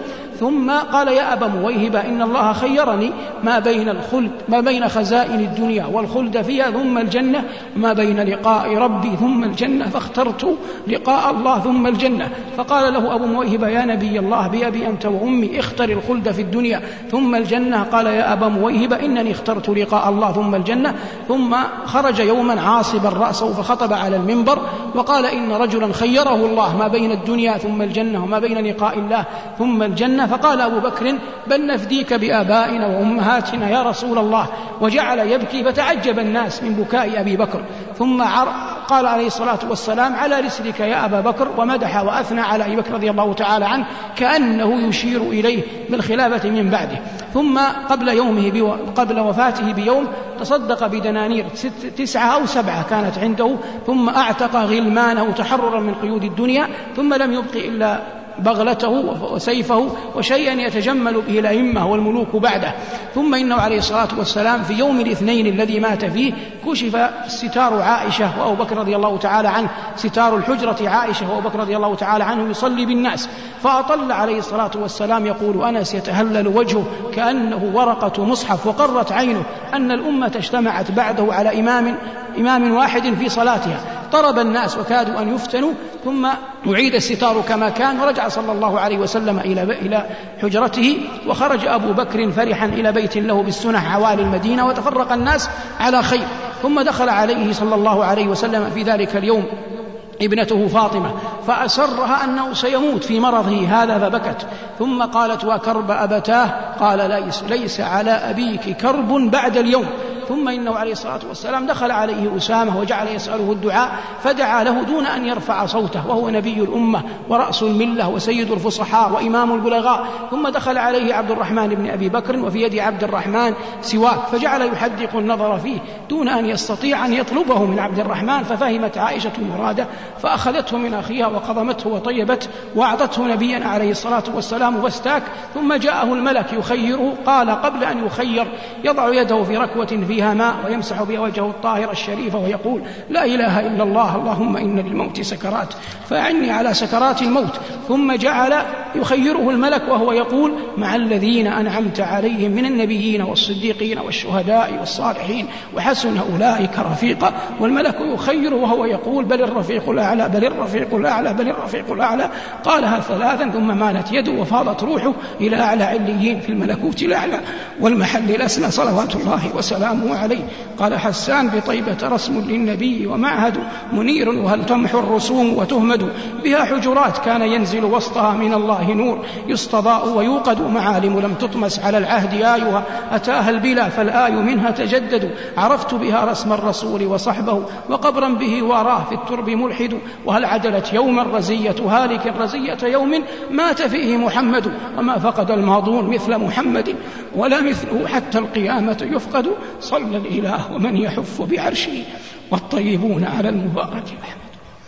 Speaker 4: ثم قال يا أبا مويهبة إن الله خيرني ما بين الخلد ما بين خزائن الدنيا والخلد فيها ثم الجنة وما بين لقاء ربي ثم الجنة فاخترت لقاء الله ثم الجنة. فقال له أبو مويهبة يا نبي الله بأبي أنت وأمي اختر الخلد في الدنيا ثم الجنة. قال يا أبا مويهبة إنني اخترت لقاء الله ثم الجنة. ثم خرج يوما عاصبا رأسه فخطب على المنبر وقال إن رجلا خيره الله ما بين الدنيا ثم الجنة وما بين لقاء الله ثم الجنة. فقال أبو بكر بل نفديك بآبائنا وأمهاتنا يا رسول الله، وجعل يبكي فتعجب الناس من بكاء أبي بكر. ثم قال عليه الصلاة والسلام على رسلك يا أبا بكر، ومدح وأثنى على أبي بكر رضي الله تعالى عنه كأنه يشير إليه بالخلافة من بعده. ثم قبل يومه قبل وفاته بيوم تصدق بدنانير تسعة أو سبعة كانت عنده، ثم أعتق غلمانه تحررا من قيود الدنيا، ثم لم يبق إلا بغلته وسيفه وشيئا يتجمل به الأئمة والملوك بعده. ثم إنه عليه الصلاة والسلام في يوم الاثنين الذي مات فيه كشف ستار عائشة وأبو بكر رضي الله تعالى عنه، ستار الحجرة عائشة وأبو بكر رضي الله تعالى عنه يصلي بالناس، فأطل عليه الصلاة والسلام يقول أنس يتهلل وجهه كأنه ورقة مصحف، وقرت عينه أن الأمة اجتمعت بعده على إمام إمام واحد في صلاتها. طرب الناس وكادوا أن يفتنوا، ثم أعيد الستار كما كان، ورجع صلى الله عليه وسلم إلى حجرته. وخرج أبو بكر فرحا إلى بيت له بالسنح عوالي المدينة، وتفرق الناس على خير. ثم دخل عليه صلى الله عليه وسلم في ذلك اليوم ابنته فاطمة فأسرها أنه سيموت في مرضه هذا، فبكت. ثم قالت وكرب أبتاه؟ قال ليس, ليس على أبيك كرب بعد اليوم. ثم إنه عليه الصلاة والسلام دخل عليه أسامة وجعل يسأله الدعاء، فدعا له دون أن يرفع صوته، وهو نبي الأمة ورأس الملة وسيد الفصحاء وإمام البلغاء. ثم دخل عليه عبد الرحمن بن أبي بكر وفي يد عبد الرحمن سواك، فجعل يحدق النظر فيه دون أن يستطيع أن يطلبه من عبد الرحمن. ففهمت عائشة المرادة فأخذته من أخيها وقضمته وطيبته وأعطته نبيا عليه الصلاة والسلام واستاك. ثم جاءه الملك يخيره، قال قبل أن يخير يضع يده في ركوة فيها ماء ويمسح بها وجهه الطاهر الشريف ويقول لا إله إلا الله اللهم إن للموت سكرات فأعني على سكرات الموت. ثم جعل يخيره الملك وهو يقول مع الذين أنعمت عليهم من النبيين والصديقين والشهداء والصالحين وحسن أولئك رفيقا. والملك يخير وهو يقول بل الرفيق الأعلى بل الرفيق الأعلى بل الرفيق الأعلى. قالها ثلاثا ثم مالت يده وفاضت روحه إلى أعلى عليين في الملكوت الأعلى والمحل الأسنى صلوات الله وسلامه عليه. قال حسان بطيبة رسم للنبي ومعهد منير وهل تمحو الرسوم وتهمد بها حجرات كان ينزل وسطها من الله نور يستضاء ويوقد معالم لم تطمس على العهد آيها أتاها البلا فالآي منها تجدد عرفت بها رسم الرسول وصحبه وقبرا به وراه في الترب ملحد وهل عدلت يوما رزية هالك رزية يوم مات فيه محمد وما فقد الماضون مثل محمد ولا مثله حتى القيامة يفقد صلى الإله ومن يحف بعرشه والطيبون على المبارك أحمد.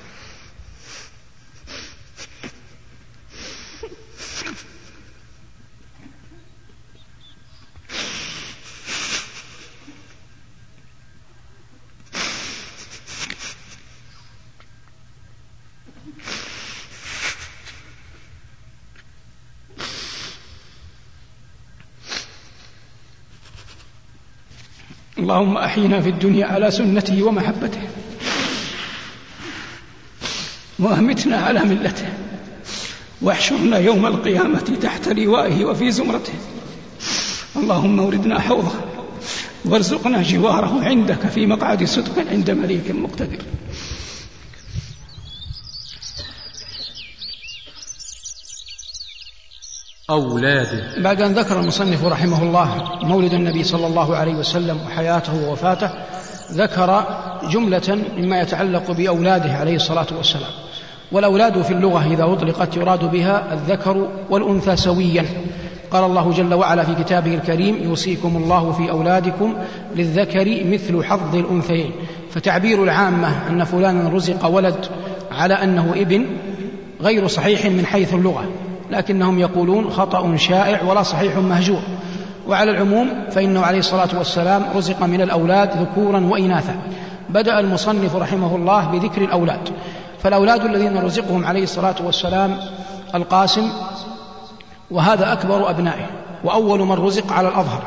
Speaker 4: اللهم أحينا في الدنيا على سنته ومحبته وأمتنا على ملته واحشرنا يوم القيامة تحت لوائه وفي زمرته. اللهم اوردنا حوضه وارزقنا جواره عندك في مقعد صدق عند مليك مقتدر.
Speaker 1: أولاده.
Speaker 4: بعد أن ذكر المصنف رحمه الله مولد النبي صلى الله عليه وسلم وحياته ووفاته ذكر جملة مما يتعلق بأولاده عليه الصلاة والسلام. والأولاد في اللغة إذا أطلقت يراد بها الذكر والأنثى سويا. قال الله جل وعلا في كتابه الكريم يوصيكم الله في أولادكم للذكر مثل حظ الأنثيين. فتعبير العامة أن فلانا رزق ولد على أنه ابن غير صحيح من حيث اللغة، لكنهم يقولون خطأ شائع ولا صحيح مهجور. وعلى العموم فإنه عليه الصلاة والسلام رزق من الأولاد ذكورا وإناثا. بدأ المصنف رحمه الله بذكر الأولاد. فالأولاد الذين رزقهم عليه الصلاة والسلام القاسم وهذا أكبر أبنائه وأول من رزق على الأظهر،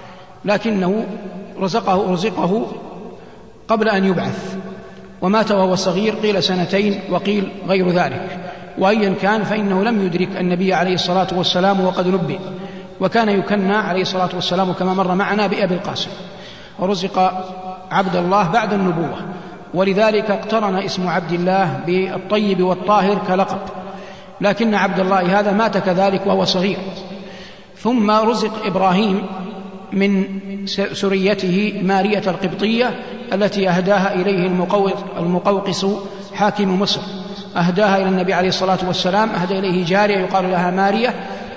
Speaker 4: لكنه رزقه, رزقه قبل أن يبعث، ومات وهو صغير، قيل سنتين وقيل غير ذلك، وأيا كان فإنه لم يدرك النبي عليه الصلاة والسلام وقد نبئ، وكان يكنى عليه الصلاة والسلام كما مر معنا بأبي القاسم، ورزق عبد الله بعد النبوة، ولذلك اقترن اسم عبد الله بالطيب والطاهر كلقب، لكن عبد الله هذا مات كذلك وهو صغير. ثم رزق إبراهيم من سريته مارية القبطية التي أهداها إليه المقوقس حاكم مصر، أهداها إلى النبي عليه الصلاة والسلام، أهدى إليه جارية يقال لها مارية،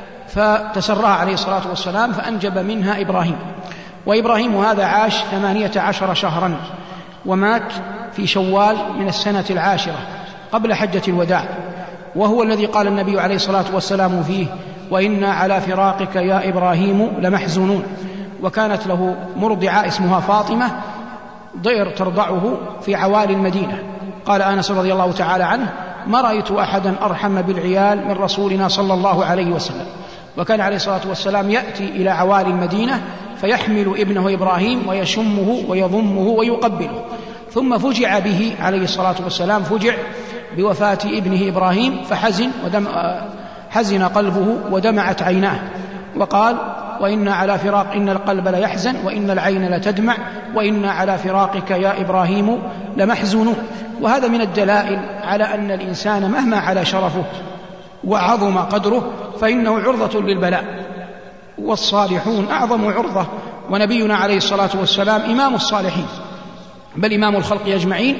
Speaker 4: فتسرها عليه الصلاة والسلام فأنجب منها إبراهيم. وإبراهيم هذا عاش ثمانية عشر شهرا، ومات في شوال من السنة العاشرة قبل حجة الوداع، وهو الذي قال النبي عليه الصلاة والسلام فيه: وإنا على فراقك يا إبراهيم لمحزونون. وكانت له مرضعة اسمها فاطمة ضئر ترضعه في عوالي المدينة. قال أنس رضي الله تعالى عنه: ما رأيت أحدا أرحم بالعيال من رسولنا صلى الله عليه وسلم. وكان عليه الصلاة والسلام يأتي إلى عوالي المدينة فيحمل ابنه إبراهيم ويشمه ويضمه ويقبله. ثم فجع به عليه الصلاة والسلام، فجع بوفاة ابنه إبراهيم فحزن ودم حزن قلبه ودمعت عيناه، وقال: وإنا على فراق إن القلب ليحزن وإن العين لتدمع وإنا على فراقك يا إبراهيم لمحزونون. وهذا من الدلائل على أن الإنسان مهما على شرفه وعظم قدره فإنه عرضة للبلاء، والصالحون أعظم عرضة، ونبينا عليه الصلاة والسلام إمام الصالحين بل إمام الخلق أجمعين،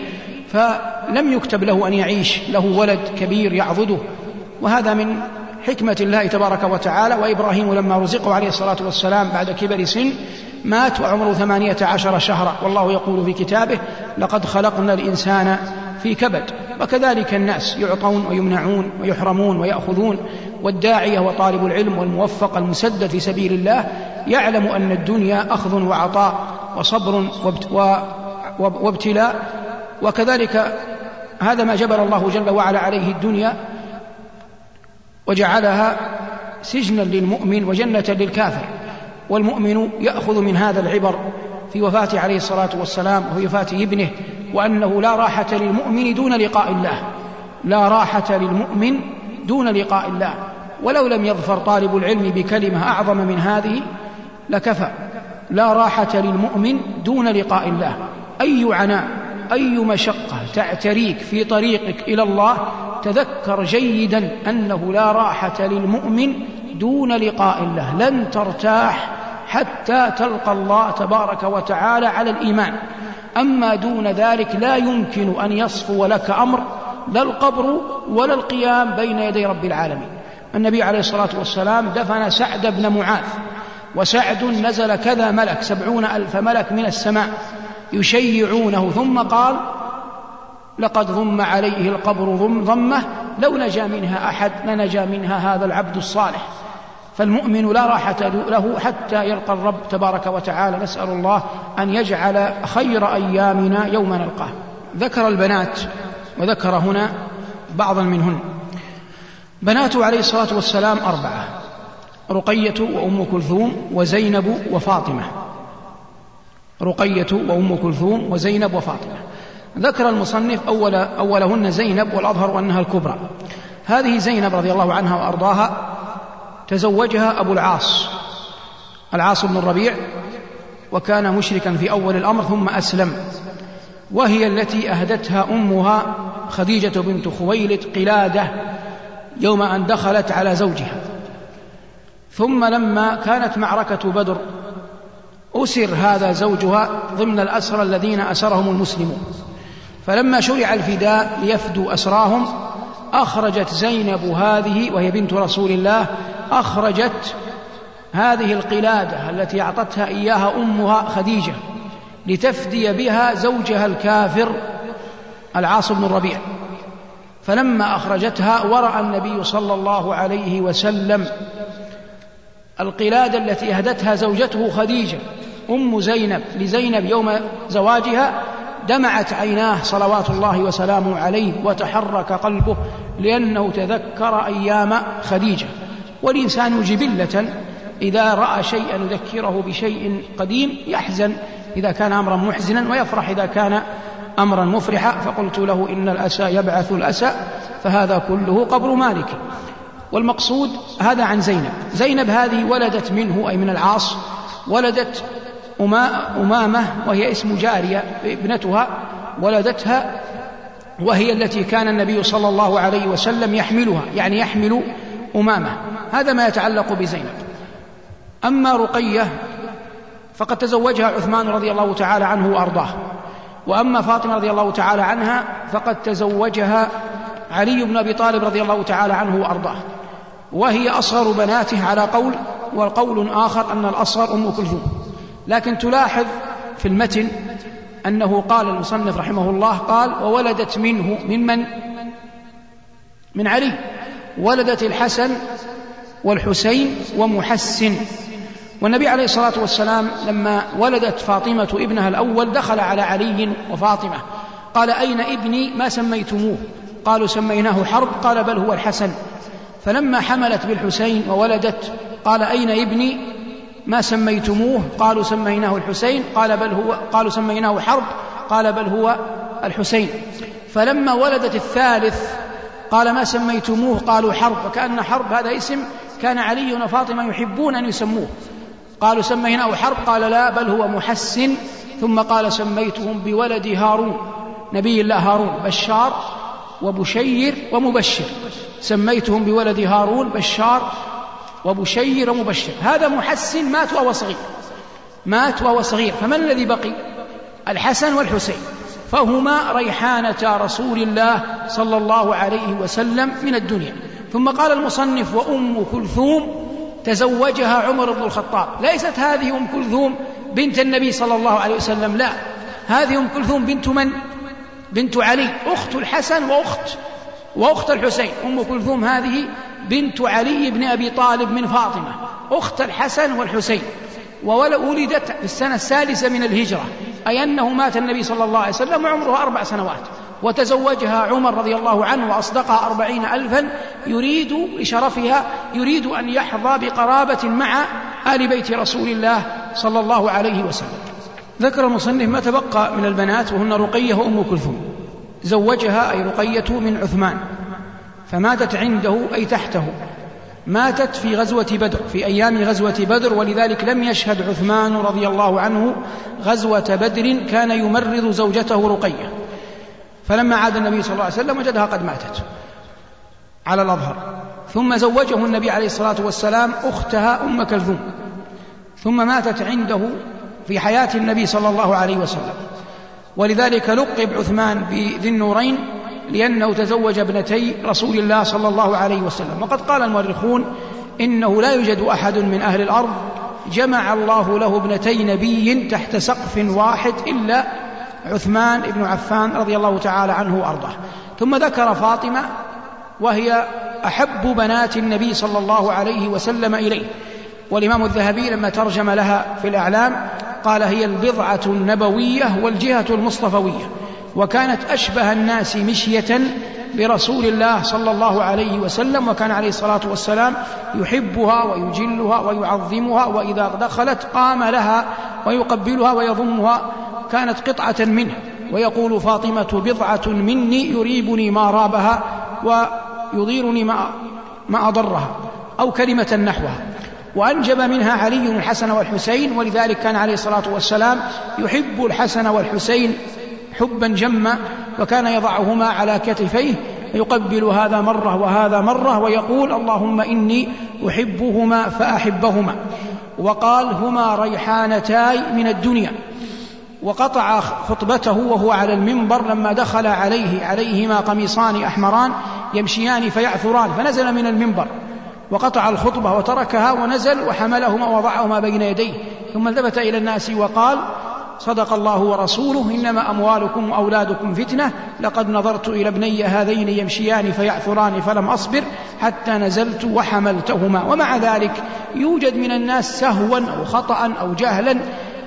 Speaker 4: فلم يكتب له أن يعيش له ولد كبير يعضده، وهذا من حكمة الله تبارك وتعالى. وإبراهيم لما رزقه عليه الصلاة والسلام بعد كبر سن مات وعمره ثمانية عشر شهرا، والله يقول في كتابه: لقد خلقنا الإنسان في كبد. وكذلك الناس يعطون ويمنعون ويحرمون ويأخذون، والداعية وطالب العلم والموفق المسدد في سبيل الله يعلم أن الدنيا أخذ وعطاء وصبر وابتلاء، وكذلك هذا ما جبل الله جل وعلا عليه الدنيا وجعلها سجنا للمؤمن وجنة للكافر. والمؤمن يأخذ من هذا العبر في وفاة عليه الصلاة والسلام وفي وفاة ابنه، وأنه لا راحة للمؤمن دون لقاء الله، لا راحة للمؤمن دون لقاء الله. ولو لم يظفر طالب العلم بكلمة أعظم من هذه لكفى: لا راحة للمؤمن دون لقاء الله. أي عناء أي مشقة تعتريك في طريقك إلى الله تذكر جيدا أنه لا راحة للمؤمن دون لقاء الله، لن ترتاح حتى تلقى الله تبارك وتعالى على الإيمان. أما دون ذلك لا يمكن أن يصفو لك أمر، لا القبر ولا القيام بين يدي رب العالمين. النبي عليه الصلاة والسلام دفن سعد بن معاذ، وسعد نزل كذا ملك سبعون ألف ملك من السماء يشيعونه، ثم قال: لقد ضم عليه القبر ضمه لو نجا منها أحد لنجا منها هذا العبد الصالح. فالمؤمن لا راحة له حتى يلقى الرب تبارك وتعالى. نسأل الله أن يجعل خير أيامنا يوم نلقاه. ذكر البنات وذكر هنا بعضا منهن. بناته عليه الصلاة والسلام أربعة: رقية وأم كلثوم وزينب وفاطمة. رقية وأم كلثوم وزينب وفاطمة. ذكر المصنف أول أولهن زينب، والأظهر أنها الكبرى. هذه زينب رضي الله عنها وأرضاها تزوجها أبو العاص العاص بن الربيع، وكان مشركا في أول الأمر ثم أسلم، وهي التي أهدتها أمها خديجة بنت خويلد قلادة يوم أن دخلت على زوجها. ثم لما كانت معركة بدر أسر هذا زوجها ضمن الأسرى الذين أسرهم المسلمون، فلما شرع الفداء ليفدوا أسراهم أخرجت زينب هذه وهي بنت رسول الله، أخرجت هذه القلادة التي أعطتها إياها أمها خديجة لتفدي بها زوجها الكافر العاص بن الربيع. فلما أخرجتها ورأى النبي صلى الله عليه وسلم القلادة التي أهدتها زوجته خديجة أم زينب لزينب يوم زواجها، دمعت عيناه صلوات الله وسلامه عليه وتحرك قلبه، لأنه تذكر أيام خديجة والإنسان جبلة إذا رأى شيئا يذكره بشيء قديم يحزن إذا كان أمرا محزنا ويفرح إذا كان أمرا مفرحا. فقلت له إن الأسى يبعث الأسى فهذا كله قبر مالك. والمقصود هذا عن زينب. زينب هذه ولدت منه أي من العاص، ولدت أمامة وهي اسم جارية ابنتها، ولدتها وهي التي كان النبي صلى الله عليه وسلم يحملها، يعني يحمل أمامة. هذا ما يتعلق بزينب. أما رقية فقد تزوجها عثمان رضي الله تعالى عنه وأرضاه، وأما فاطمة رضي الله تعالى عنها فقد تزوجها علي بن أبي طالب رضي الله تعالى عنه وأرضاه، وهي أصغر بناته على قول، والقول آخر أن الأصغر أم كلثوم. لكن تلاحظ في المتن أنه قال المصنف رحمه الله قال وولدت منه ممن من علي، ولدت الحسن والحسين ومحسن. والنبي عليه الصلاة والسلام لما ولدت فاطمة ابنها الأول دخل على علي وفاطمة قال أين ابني ما سميتموه؟ قالوا سميناه حرب، قال بل هو الحسن. فلما حملت بالحسين وولدت قال أين ابني ما سميتموه؟ قالوا سميناه الحسين، قال بل هو قالوا سميناه حرب، قال بل هو الحسين. فلما ولدت الثالث قال ما سميتموه؟ قالوا حرب، وكأن حرب هذا اسم كان علي وفاطمة يحبون أن يسموه. قالوا سميناه حرب، قال لا بل هو محسن. ثم قال سميتهم بولد هارون، نبي الله هارون، بشار وبشير ومبشر، سميتهم بولد هارون بشار وبشير ومبشر. هذا محسن مات وهو صغير، مات وهو صغير. فمن الذي بقي؟ الحسن والحسين، فهما ريحانة رسول الله صلى الله عليه وسلم من الدنيا. ثم قال المصنف وأم كلثوم تزوجها عمر بن الخطاب. ليست هذه أم كلثوم بنت النبي صلى الله عليه وسلم، لا، هذه أم كلثوم بنت من؟ بنت علي، أخت الحسن وأخت وأخت الحسين. أم كلثوم هذه بنت علي بن أبي طالب من فاطمة، أخت الحسن والحسين، وولدت في السنة السادسة من الهجرة، أي أنه مات النبي صلى الله عليه وسلم وعمره أربع سنوات، وتزوجها عمر رضي الله عنه وأصدقها أربعين ألفا، يريد لشرفها يريد أن يحظى بقرابة مع آل بيت رسول الله صلى الله عليه وسلم. ذكر المصنف ما تبقى من البنات وهن رقية وأم كلثوم. زوجها أي رقية من عثمان، فماتت عنده أي تحته، ماتت في غزوة بدر، في أيام غزوة بدر، ولذلك لم يشهد عثمان رضي الله عنه غزوة بدر، كان يمرض زوجته رقية. فلما عاد النبي صلى الله عليه وسلم وجدها قد ماتت على الأظهر. ثم زوجه النبي عليه الصلاة والسلام أختها أم كلثوم، ثم ماتت عنده في حياة النبي صلى الله عليه وسلم، ولذلك لقب عثمان بذي النورين لأنه تزوج ابنتي رسول الله صلى الله عليه وسلم. وقد قال المؤرخون إنه لا يوجد أحد من أهل الأرض جمع الله له ابنتي نبي تحت سقف واحد إلا عثمان بن عفان رضي الله تعالى عنه وأرضاه. ثم ذكر فاطمة وهي أحب بنات النبي صلى الله عليه وسلم إليه، والإمام الذهبي لما ترجم لها في الأعلام قال هي البضعة النبوية والجهة المصطفوية، وكانت أشبه الناس مشية برسول الله صلى الله عليه وسلم، وكان عليه الصلاة والسلام يحبها ويجلها ويعظمها، وإذا دخلت قام لها ويقبلها ويضمها، كانت قطعة منه. ويقول فاطمة بضعة مني يريبني ما رابها ويضيرني ما, ما أضرها، أو كلمة نحوها. وأنجب منها علي الحسن والحسين، ولذلك كان عليه الصلاة والسلام يحب الحسن والحسين حبا جما، وكان يضعهما على كتفيه يقبل هذا مرة وهذا مرة، ويقول اللهم إني أحبهما فأحبهما. وقال هما ريحانتاي من الدنيا. وقطع خطبته وهو على المنبر لما دخل عليه عليهما قميصان أحمران يمشيان فيعثران، فنزل من المنبر وقطع الخطبة وتركها ونزل وحملهما ووضعهما بين يديه، ثم التفت إلى الناس وقال صدق الله ورسوله إنما أموالكم وأولادكم فتنة، لقد نظرت إلى ابني هذين يمشيان فيعثران فلم أصبر حتى نزلت وحملتهما. ومع ذلك يوجد من الناس سهوا أو خطأ أو جهلا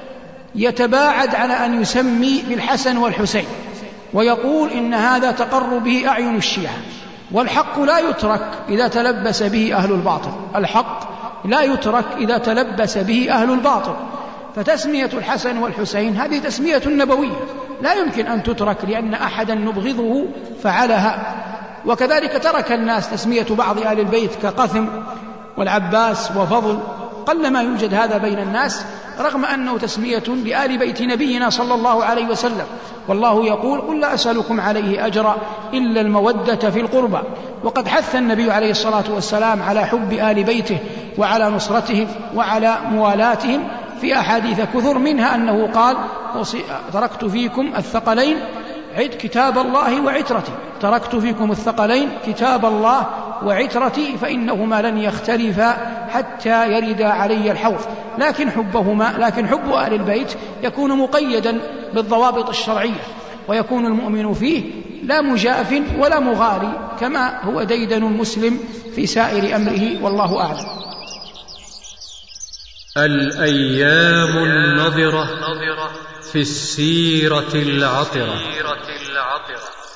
Speaker 4: يتباعد على أن يسمي بالحسن والحسين، ويقول إن هذا تقر به أعين الشيعة، والحق لا يترك إذا تلبس به أهل الباطل، الحق لا يترك إذا تلبس به أهل الباطل. فتسمية الحسن والحسين هذه تسمية نبوية لا يمكن أن تترك لأن أحدا نبغضه فعلها. وكذلك ترك الناس تسمية بعض آل البيت كقثم والعباس وفضل، قلما يوجد هذا بين الناس، رغم أنه تسمية لآل بيت نبينا صلى الله عليه وسلم. والله يقول: قل لا أسألكم عليه أجرا إلا المودة في القربى. وقد حث النبي عليه الصلاة والسلام على حب آل بيته وعلى نصرتهم وعلى موالاتهم في أحاديث كثر، منها أنه قال: تركت فيكم الثقلين عد كتاب الله وعترتي، تركت فيكم الثقلين كتاب الله وعترتي فإنهما لن يختلفا حتى يرد علي الحوض. لكن حبهما لكن حب آل البيت يكون مقيدا بالضوابط الشرعية، ويكون المؤمن فيه لا مجاف ولا مغالي، كما هو ديدن المسلم في سائر أمره، والله أعلم.
Speaker 1: الأيام النضرة في السيرة العطرة.